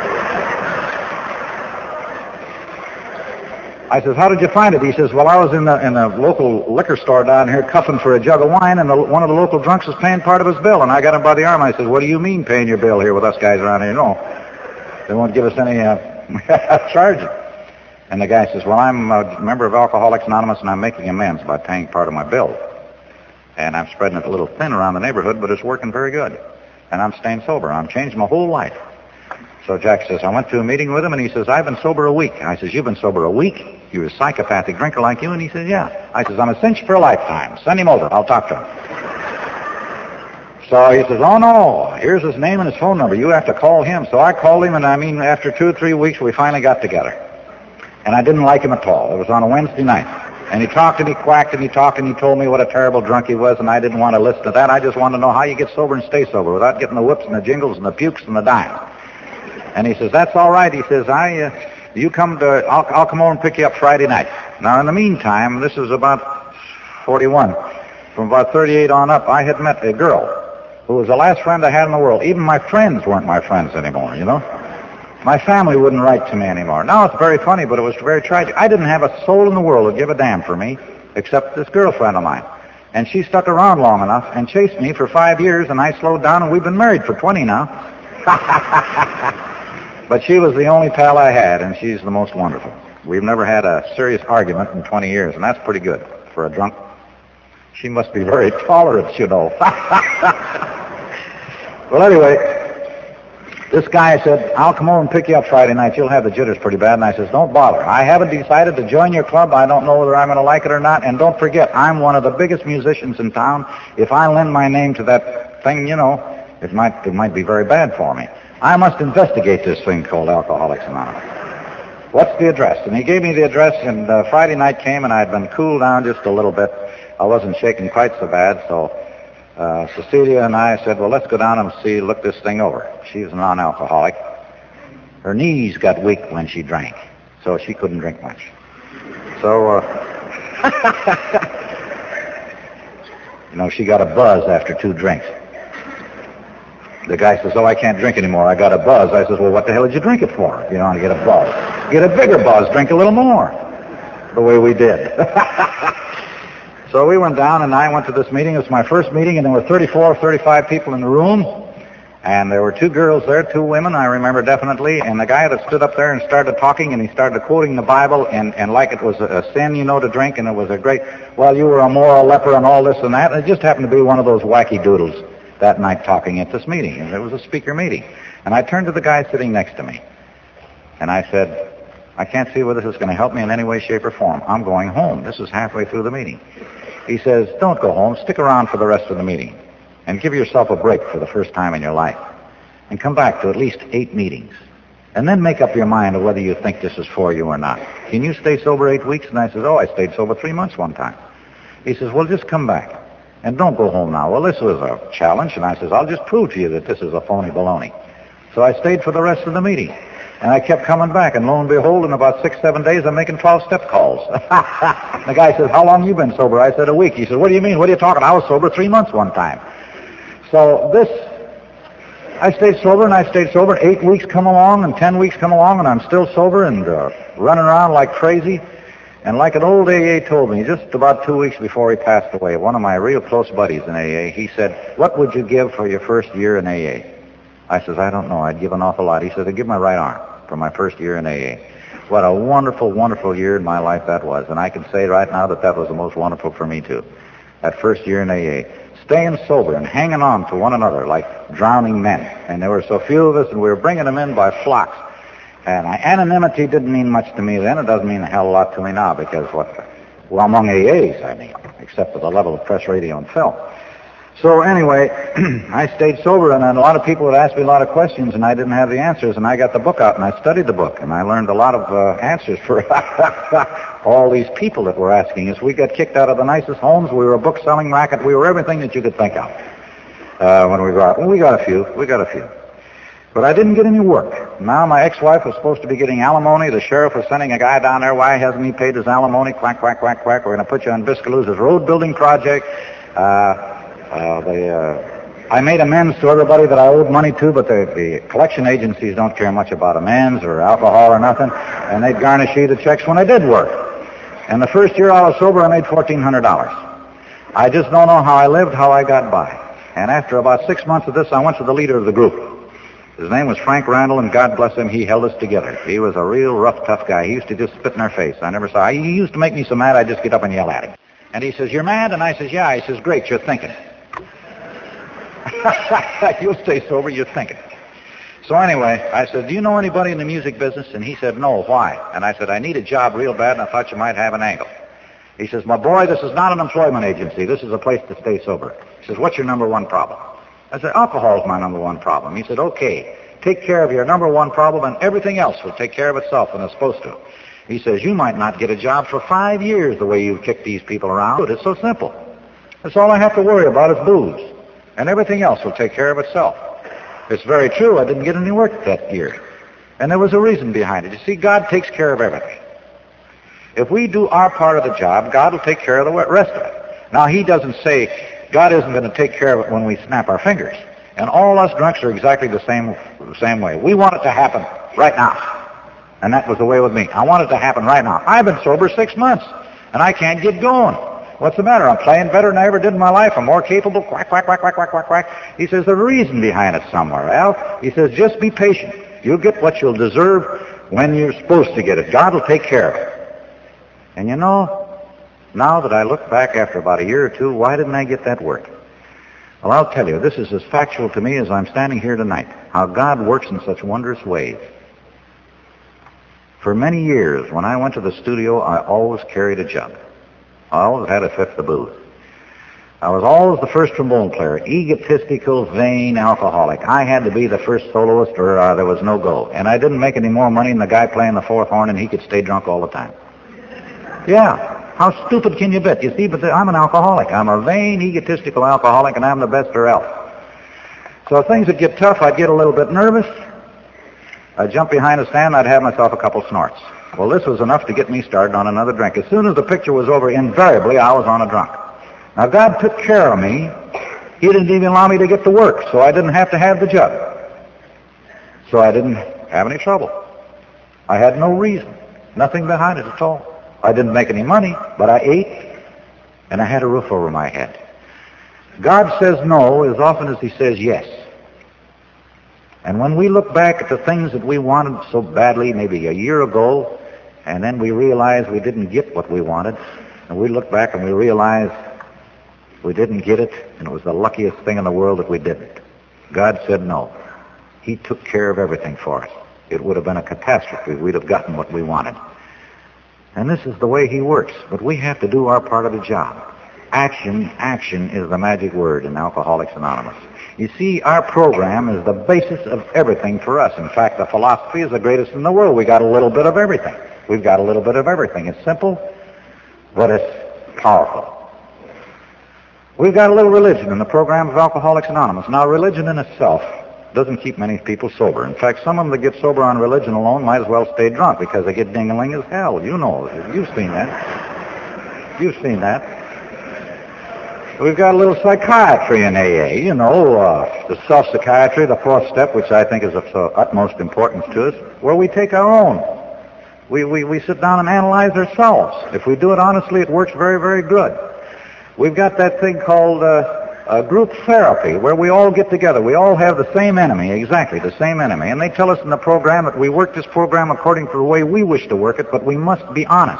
I says, how did you find it? He says, well, I was in the local liquor store down here cuffing for a jug of wine, and one of the local drunks was paying part of his bill, and I got him by the arm. I said, what do you mean paying your bill here with us guys around here? No, they won't give us any charge. And the guy says, well, I'm a member of Alcoholics Anonymous, and I'm making amends by paying part of my bill. And I'm spreading it a little thin around the neighborhood, but it's working very good. And I'm staying sober. I'm changing my whole life. So Jack says, I went to a meeting with him, and he says, I've been sober a week. I says, you've been sober a week? You're a psychopathic drinker like you? And he says, yeah. I says, I'm a cinch for a lifetime. Send him over. I'll talk to him. So he says, oh, no. Here's his name and his phone number. You have to call him. So I called him, and after 2 or 3 weeks, we finally got together. And I didn't like him at all. It was on a Wednesday night. And he talked and he quacked and he talked and he told me what a terrible drunk he was, and I didn't want to listen to that. I just wanted to know how you get sober and stay sober without getting the whips and the jingles and the pukes and the dimes. And he says, that's all right. He says, I'll come over and pick you up Friday night. Now, in the meantime, this is about 41. From about 38 on up, I had met a girl who was the last friend I had in the world. Even my friends weren't my friends anymore, you know. My family wouldn't write to me anymore. Now, it's very funny, but it was very tragic. I didn't have a soul in the world who'd give a damn for me, except this girlfriend of mine. And she stuck around long enough and chased me for 5 years, and I slowed down, and we've been married for 20 now. But she was the only pal I had, and she's the most wonderful. We've never had a serious argument in 20 years, and that's pretty good for a drunk. She must be very tolerant, you know. Well, anyway, this guy said, I'll come over and pick you up Friday night. You'll have the jitters pretty bad. And I says, don't bother. I haven't decided to join your club. I don't know whether I'm going to like it or not. And don't forget, I'm one of the biggest musicians in town. If I lend my name to that thing, you know, it might be very bad for me. I must investigate this thing called Alcoholics Anonymous. What's the address? And he gave me the address, and Friday night came, and I'd been cooled down just a little bit. I wasn't shaking quite so bad, so Cecilia and I said, well, let's go down and look this thing over. She's a non-alcoholic. Her knees got weak when she drank, so she couldn't drink much. So, you know, she got a buzz after 2 drinks. The guy says, oh, I can't drink anymore. I got a buzz. I says, well, what the hell did you drink it for? You know, to get a buzz. Get a bigger buzz. Drink a little more. The way we did. So we went down, and I went to this meeting. It was my first meeting, and there were 34 or 35 people in the room. And there were 2 girls there, 2 women, I remember definitely. And the guy that stood up there and started talking, and he started quoting the Bible, and like it was a sin, you know, to drink, and it was a great, well, you were a moral leper and all this and that. And it just happened to be one of those wacky doodles that night talking at this meeting. And it was a speaker meeting. And I turned to the guy sitting next to me, and I said, I can't see whether this is going to help me in any way, shape, or form. I'm going home. This is halfway through the meeting. He says, don't go home. Stick around for the rest of the meeting and give yourself a break for the first time in your life and come back to at least 8 meetings and then make up your mind of whether you think this is for you or not. Can you stay sober 8 weeks? And I says, oh, I stayed sober 3 months one time. He says, well, just come back and don't go home now. Well, this was a challenge, and I says, I'll just prove to you that this is a phony baloney. So I stayed for the rest of the meeting. And I kept coming back, and lo and behold, in about 6-7 days, I'm making 12-step calls. The guy says, how long you been sober? I said, a week. He said, what do you mean? What are you talking? I was sober 3 months one time. So I stayed sober, and I stayed sober. 8 weeks come along, and 10 weeks come along, and I'm still sober and running around like crazy. And like an old AA told me, just about 2 weeks before he passed away, one of my real close buddies in AA, he said, what would you give for your first year in AA? I says, I don't know. I'd give an awful lot. He said, I'd give my right arm for my first year in AA. What a wonderful, wonderful year in my life that was. And I can say right now that was the most wonderful for me, too. That first year in AA. Staying sober and hanging on to one another like drowning men. And there were so few of us, and we were bringing them in by flocks. And anonymity didn't mean much to me then. It doesn't mean a hell of a lot to me now, because well, among AAs, I mean, except for the level of press, radio, and film. So anyway, I stayed sober, and then a lot of people would ask me a lot of questions, and I didn't have the answers, and I got the book out, and I studied the book, and I learned a lot of answers for all these people that were asking us. We got kicked out of the nicest homes. We were a book-selling racket. We were everything that you could think of when we were out. Well, we got a few. But I didn't get any work. Now my ex-wife was supposed to be getting alimony. The sheriff was sending a guy down there. Why hasn't he paid his alimony? Quack, quack, quack, quack. We're going to put you on Biscaloosa's road building project. I made amends to everybody that I owed money to, but the collection agencies don't care much about amends or alcohol or nothing, and they'd garnish you the checks when I did work. And the first year I was sober, I made $1,400. I just don't know how I lived, how I got by. And after about 6 months of this, I went to the leader of the group. His name was Frank Randall, and God bless him, he held us together. He was a real rough, tough guy. He used to just spit in our face. He used to make me so mad, I'd just get up and yell at him. And he says, you're mad? And I says, yeah. He says, great, you're thinking. You'll stay sober, you're thinking. So anyway, I said, do you know anybody in the music business? And he said, no, why? And I said, I need a job real bad, and I thought you might have an angle. He says, my boy, this is not an employment agency. This is a place to stay sober. He says, what's your number one problem? I said, alcohol's my number one problem. He said, okay, take care of your number one problem, and everything else will take care of itself when it's supposed to. He says, you might not get a job for 5 years the way you've kicked these people around. It's so simple. That's all I have to worry about is booze. And everything else will take care of itself. It's very true. I didn't get any work that year. And there was a reason behind it. You see, God takes care of everything. If we do our part of the job, God will take care of the rest of it. Now, he doesn't say God isn't going to take care of it when we snap our fingers. And all us drunks are exactly the same way. We want it to happen right now. And that was the way with me. I want it to happen right now. I've been sober 6 months, and I can't get going. What's the matter? I'm playing better than I ever did in my life. I'm more capable. Quack, quack, quack, quack, quack, quack, quack. He says, there's a reason behind it somewhere, Al. He says, just be patient. You'll get what you'll deserve when you're supposed to get it. God will take care of it. And you know, now that I look back after about a year or two, why didn't I get that work? Well, I'll tell you, this is as factual to me as I'm standing here tonight, how God works in such wondrous ways. For many years, when I went to the studio, I always carried a jug. I always had a fifth of booze. I was always the first trombone player, egotistical, vain alcoholic. I had to be the first soloist or there was no go. And I didn't make any more money than the guy playing the fourth horn, and he could stay drunk all the time. Yeah, how stupid can you be? You see, but I'm an alcoholic. I'm a vain, egotistical alcoholic, and I'm the best or else. So if things would get tough, I'd get a little bit nervous. I'd jump behind a stand, I'd have myself a couple snorts. Well, this was enough to get me started on another drink. As soon as the picture was over, invariably I was on a drunk. Now, God took care of me. He didn't even allow me to get to work, so I didn't have to have the jug. So I didn't have any trouble. I had no reason, nothing behind it at all. I didn't make any money, but I ate, and I had a roof over my head. God says no as often as he says yes. And when we look back at the things that we wanted so badly maybe a year ago, and then we realize we didn't get what we wanted, and we look back and we realize we didn't get it, and it was the luckiest thing in the world that we didn't. God said no. He took care of everything for us. It would have been a catastrophe if we'd have gotten what we wanted. And this is the way he works, but we have to do our part of the job. Action is the magic word in Alcoholics Anonymous. You see, our program is the basis of everything for us. In fact, the philosophy is the greatest in the world. We got a little bit of everything. We've got a little bit of everything. It's simple, but it's powerful. We've got a little religion in the program of Alcoholics Anonymous. Now, religion in itself doesn't keep many people sober. In fact, some of them that get sober on religion alone might as well stay drunk because they get ding-a-ling as hell. You know, you've seen that. You've seen that. We've got a little psychiatry in AA, you know, the self-psychiatry, the fourth step, which I think is of utmost importance to us, where we take our own. We sit down and analyze ourselves. If we do it honestly, it works very, very good. We've got that thing called group therapy, where we all get together. We all have the same enemy, exactly the same enemy. And they tell us in the program that we work this program according to the way we wish to work it, but we must be honest.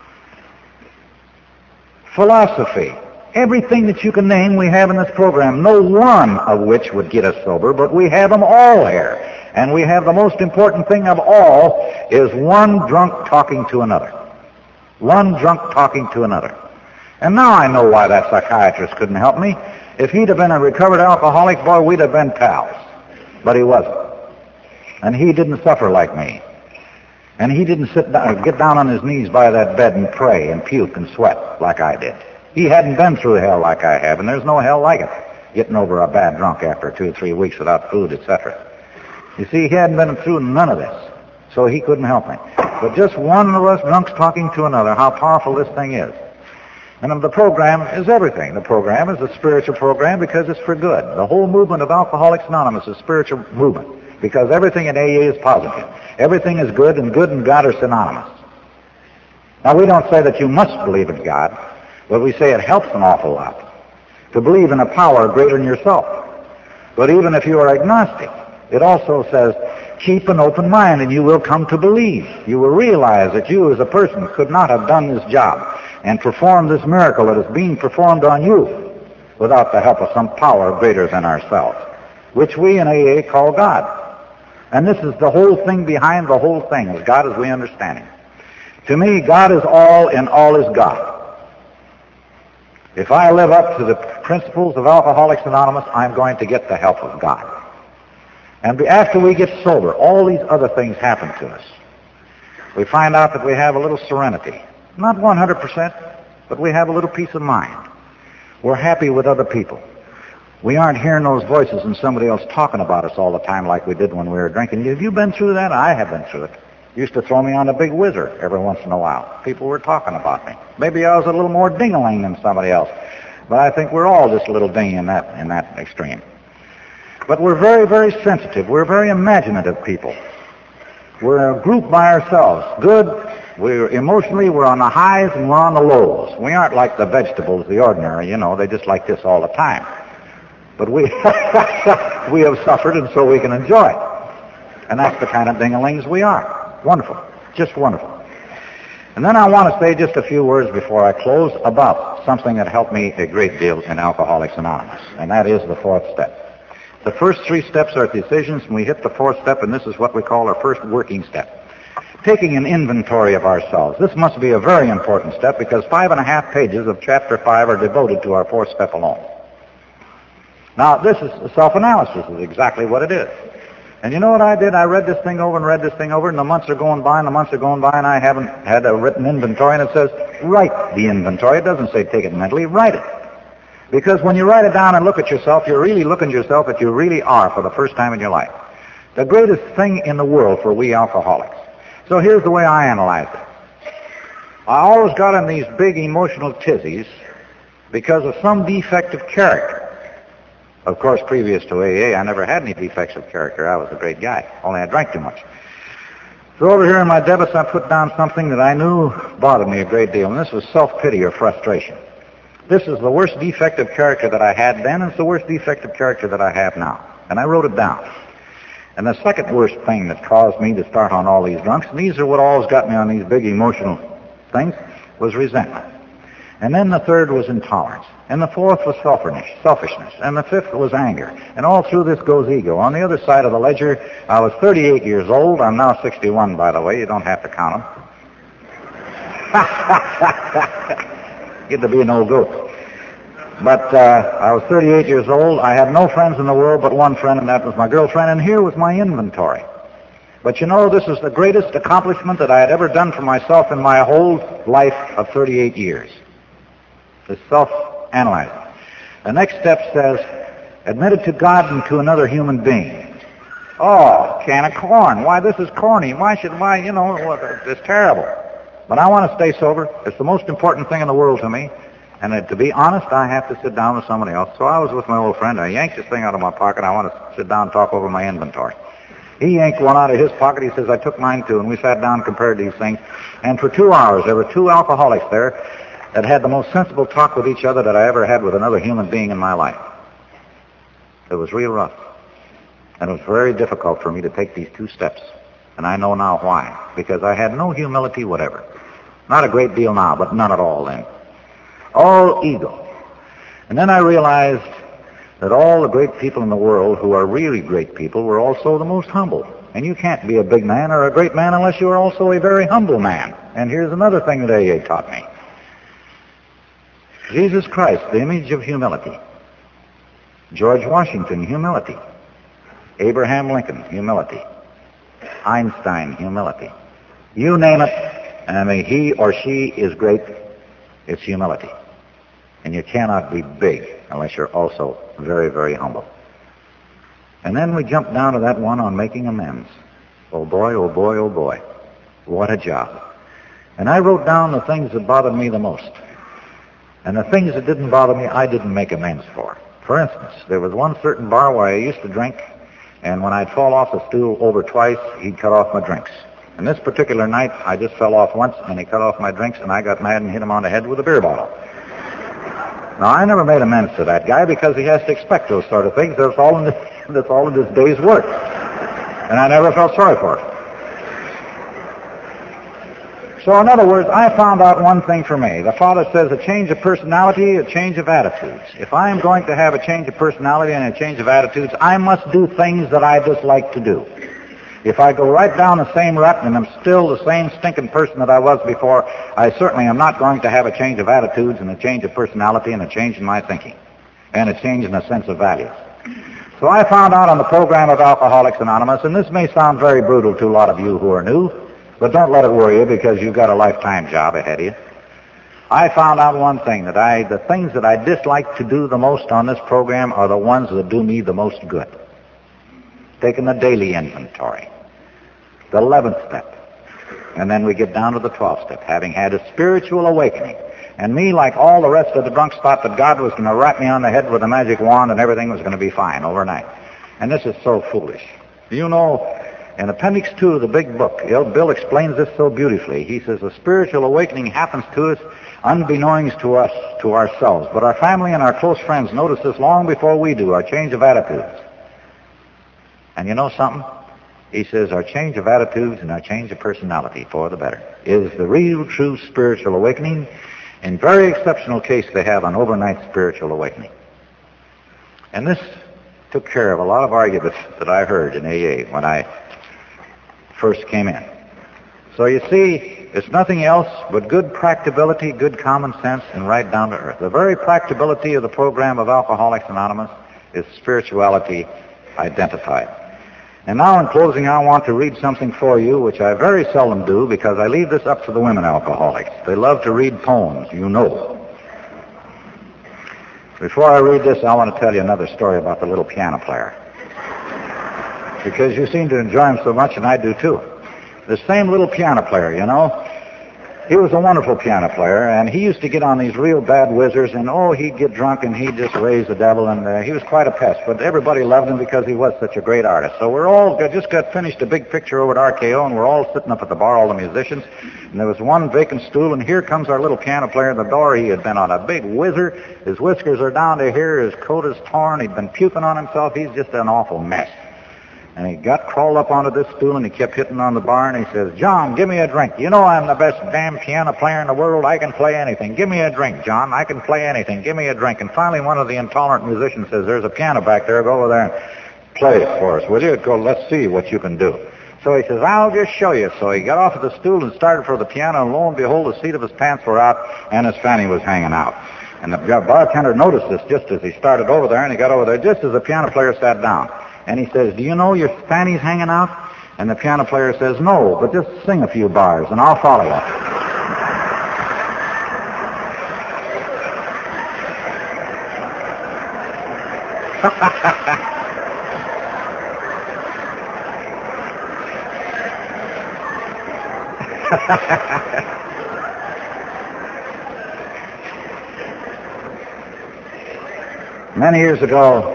Philosophy. Everything that you can name we have in this program, no one of which would get us sober, but we have them all here. And we have the most important thing of all is one drunk talking to another. One drunk talking to another. And now I know why that psychiatrist couldn't help me. If he'd have been a recovered alcoholic, boy, we'd have been pals. But he wasn't. And he didn't suffer like me. And he didn't get down on his knees by that bed and pray and puke and sweat like I did. He hadn't been through hell like I have, and there's no hell like it, getting over a bad drunk after 2 or 3 weeks without food, etc. You see, he hadn't been through none of this, so he couldn't help me. But just one of us drunks talking to another, how powerful this thing is. And the program is everything. The program is a spiritual program because it's for good. The whole movement of Alcoholics Anonymous is a spiritual movement because everything in AA is positive. Everything is good and God are synonymous. Now, we don't say that you must believe in God, but we say it helps an awful lot to believe in a power greater than yourself. But even if you are agnostic, it also says, keep an open mind and you will come to believe. You will realize that you as a person could not have done this job and performed this miracle that is being performed on you without the help of some power greater than ourselves, which we in AA call God. And this is the whole thing behind the whole thing, is God as we understand Him. To me, God is all and all is God. If I live up to the principles of Alcoholics Anonymous, I'm going to get the help of God. And after we get sober, all these other things happen to us. We find out that we have a little serenity. Not 100%, but we have a little peace of mind. We're happy with other people. We aren't hearing those voices and somebody else talking about us all the time like we did when we were drinking. Have you been through that? I have been through it. Used to throw me on a big whizzer every once in a while. People were talking about me. Maybe I was a little more ding-a-ling than somebody else. But I think we're all just a little ding in that extreme. But we're very, very sensitive. We're very imaginative people. We're a group by ourselves. Good. We're on the highs and we're on the lows. We aren't like the vegetables, the ordinary, they just like this all the time. But we we have suffered, and so we can enjoy it. And that's the kind of ding-a-lings we are. Wonderful. Just wonderful. And then I want to say just a few words before I close about something that helped me a great deal in Alcoholics Anonymous, and that is the fourth step. The first three steps are decisions, and we hit the fourth step, and this is what we call our first working step. Taking an inventory of ourselves. This must be a very important step because 5.5 pages of Chapter 5 are devoted to our fourth step alone. Now, this is self-analysis is exactly what it is. And you know what I did? I read this thing over and read this thing over, and the months are going by, and I haven't had a written inventory, and it says, write the inventory. It doesn't say take it mentally, write it. Because when you write it down and look at yourself, you're really looking at yourself that you really are for the first time in your life. The greatest thing in the world for we alcoholics. So here's the way I analyze it. I always got in these big emotional tizzies because of some defect of character. Of course, previous to AA, I never had any defects of character. I was a great guy, only I drank too much. So over here in my debits, I put down something that I knew bothered me a great deal, and this was self-pity or frustration. This is the worst defect of character that I had then, and it's the worst defect of character that I have now. And I wrote it down. And the second worst thing that caused me to start on all these drunks, and these are what always got me on these big emotional things, was resentment. And then the third was intolerance. And the fourth was selfishness. And the fifth was anger. And all through this goes ego. On the other side of the ledger, I was 38 years old. I'm now 61, by the way. You don't have to count them. Get to be an old goat. But I was 38 years old. I had no friends in the world but one friend, and that was my girlfriend. And here was my inventory. But this is the greatest accomplishment that I had ever done for myself in my whole life of 38 years. Is self-analyzing. The next step says, admit it to God and to another human being. Oh, can of corn. Why, this is corny. It's terrible. But I want to stay sober. It's the most important thing in the world to me. And to be honest, I have to sit down with somebody else. So I was with my old friend. I yanked this thing out of my pocket. I want to sit down and talk over my inventory. He yanked one out of his pocket. He says, I took mine too. And we sat down and compared these things. And for 2 hours, there were 2 alcoholics there that had the most sensible talk with each other that I ever had with another human being in my life. It was real rough. And it was very difficult for me to take these 2 steps. And I know now why. Because I had no humility whatever. Not a great deal now, but none at all then. All ego. And then I realized that all the great people in the world who are really great people were also the most humble. And you can't be a big man or a great man unless you are also a very humble man. And here's another thing that AA taught me. Jesus Christ, the image of humility. George Washington, humility. Abraham Lincoln, humility. Einstein, humility. You name it, and he or she is great, it's humility. And you cannot be big unless you're also very, very humble. And then we jump down to that one on making amends. Oh boy, oh boy, oh boy. What a job. And I wrote down the things that bothered me the most. And the things that didn't bother me, I didn't make amends for. For instance, there was one certain bar where I used to drink, and when I'd fall off the stool over twice, he'd cut off my drinks. And this particular night, I just fell off once, and he cut off my drinks, and I got mad and hit him on the head with a beer bottle. Now, I never made amends to that guy because he has to expect those sort of things. That's all in this day's work. And I never felt sorry for it. So in other words, I found out one thing for me. The Father says a change of personality, a change of attitudes. If I am going to have a change of personality and a change of attitudes, I must do things that I dislike to do. If I go right down the same rut and I'm still the same stinking person that I was before, I certainly am not going to have a change of attitudes and a change of personality and a change in my thinking and a change in the sense of values. So I found out on the program of Alcoholics Anonymous, and this may sound very brutal to a lot of you who are new, But don't let it worry you because you've got a lifetime job ahead of you. I found out one thing, that the things that I dislike to do the most on this program are the ones that do me the most good. Taking the daily inventory, the 11th step, and then we get down to the 12th step, having had a spiritual awakening. And me, like all the rest of the drunks, thought that God was going to rap me on the head with a magic wand and everything was going to be fine overnight. And this is so foolish. You know, in Appendix 2 of the big book, Bill explains this so beautifully. He says, a spiritual awakening happens to us unbeknownst to us, to ourselves. But our family and our close friends notice this long before we do, our change of attitudes. And you know something? He says our change of attitudes and our change of personality for the better is the real, true spiritual awakening. In very exceptional case, they have an overnight spiritual awakening. And this took care of a lot of arguments that I heard in AA when I first came in. So you see, it's nothing else but good practicability, good common sense, and right down to earth. The very practicability of the program of Alcoholics Anonymous is spirituality identified. And now in closing, I want to read something for you, which I very seldom do because I leave this up to the women alcoholics. They love to read poems, you know. Before I read this, I want to tell you another story about the little piano player. Because you seem to enjoy him so much, and I do too. The same little piano player, you know. He was a wonderful piano player, and he used to get on these real bad whizzers, and he'd get drunk and he'd just raise the devil, and he was quite a pest. But everybody loved him because he was such a great artist. So we're all just got finished a big picture over at RKO, and we're all sitting up at the bar, all the musicians, and there was one vacant stool, and here comes our little piano player in the door. He had been on a big whizzer. His whiskers are down to here. His coat is torn. He'd been puking on himself. He's just an awful mess. And he crawled up onto this stool, and he kept hitting on the bar, and he says, "John, give me a drink. You know I'm the best damn piano player in the world. I can play anything. Give me a drink, John. I can play anything. Give me a drink." And finally one of the intolerant musicians says, "There's a piano back there. Go over there and play it for us, will you? Go, let's see what you can do." So he says, "I'll just show you." So he got off of the stool and started for the piano, and lo and behold, the seat of his pants were out, and his fanny was hanging out. And the bartender noticed this just as he started over there, and he got over there just as the piano player sat down. And he says, "Do you know your fanny's hanging out?" And the piano player says, "No, but just sing a few bars and I'll follow you." Many years ago,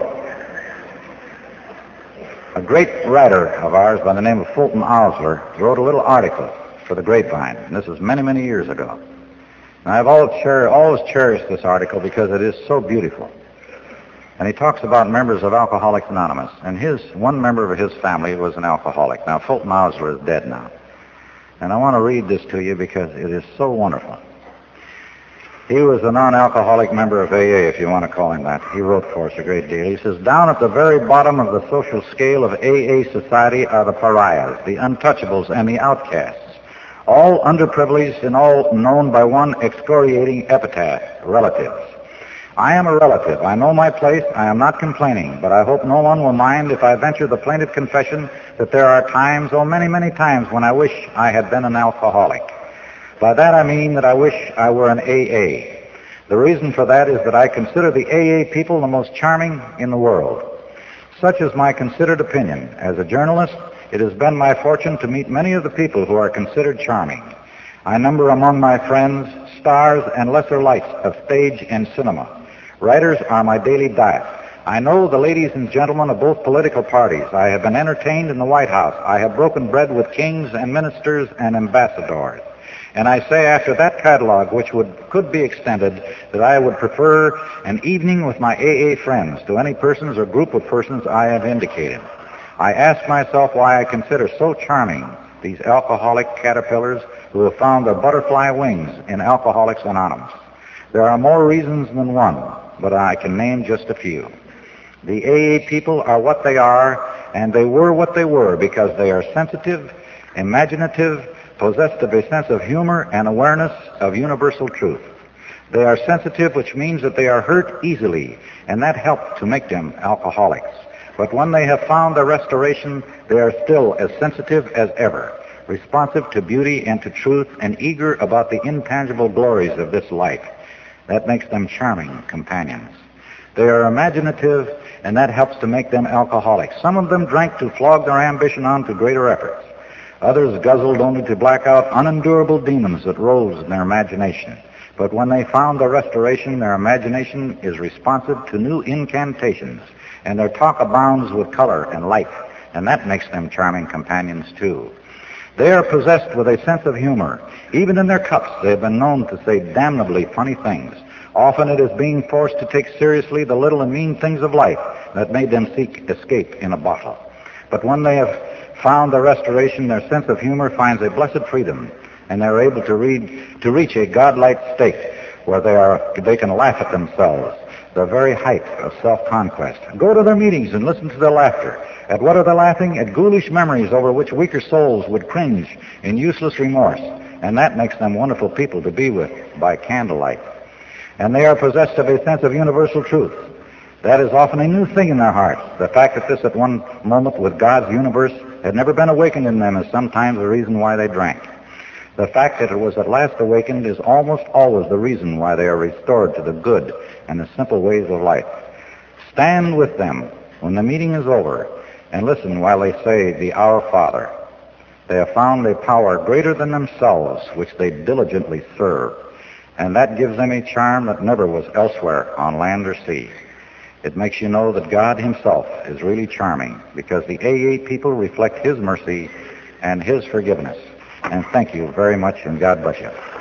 a great writer of ours by the name of Fulton Osler wrote a little article for the Grapevine, and this was many, many years ago. And I've always cherished this article because it is so beautiful. And he talks about members of Alcoholics Anonymous, and one member of his family was an alcoholic. Now, Fulton Osler is dead now. And I want to read this to you because it is so wonderful. He was a non-alcoholic member of AA, if you want to call him that. He wrote for us a great deal. He says, "Down at the very bottom of the social scale of AA society are the pariahs, the untouchables, and the outcasts, all underprivileged and all known by one excoriating epithet, relatives. I am a relative. I know my place. I am not complaining, but I hope no one will mind if I venture the plaintive confession that there are times, many, many times, when I wish I had been an alcoholic. By that I mean that I wish I were an AA. The reason for that is that I consider the AA people the most charming in the world. Such is my considered opinion. As a journalist, it has been my fortune to meet many of the people who are considered charming. I number among my friends stars and lesser lights of stage and cinema. Writers are my daily diet. I know the ladies and gentlemen of both political parties. I have been entertained in the White House. I have broken bread with kings and ministers and ambassadors. And I say after that catalog, which could be extended, that I would prefer an evening with my AA friends to any persons or group of persons I have indicated. I ask myself why I consider so charming these alcoholic caterpillars who have found their butterfly wings in Alcoholics Anonymous. There are more reasons than one, but I can name just a few. The AA people are what they are, and they were what they were because they are sensitive, imaginative, possessed of a sense of humor and awareness of universal truth. They are sensitive, which means that they are hurt easily, and that helped to make them alcoholics. But when they have found their restoration, they are still as sensitive as ever. responsive to beauty and to truth, and eager about the intangible glories of this life. That makes them charming companions. They are imaginative, and that helps to make them alcoholics. Some of them drank to flog their ambition on to greater efforts. Others guzzled only to black out unendurable demons that rose in their imagination. But when they found the restoration, their imagination is responsive to new incantations, and their talk abounds with color and life, and that makes them charming companions too. They are possessed with a sense of humor. Even in their cups, they have been known to say damnably funny things. Often it is being forced to take seriously the little and mean things of life that made them seek escape in a bottle. But when they have found the restoration, their sense of humor finds a blessed freedom, and they're able to reach a godlike state where they can laugh at themselves, the very height of self-conquest. Go to their meetings and listen to their laughter. At what are they laughing? At ghoulish memories over which weaker souls would cringe in useless remorse, and that makes them wonderful people to be with by candlelight. And they are possessed of a sense of universal truth. That is often a new thing in their hearts. The fact that this at one moment with God's universe had never been awakened in them is sometimes the reason why they drank. The fact that it was at last awakened is almost always the reason why they are restored to the good and the simple ways of life. Stand with them when the meeting is over and listen while they say the Our Father. They have found a power greater than themselves which they diligently serve, and that gives them a charm that never was elsewhere on land or sea. It makes you know that God himself is really charming, because the AA people reflect his mercy and his forgiveness. And thank you very much, and God bless you.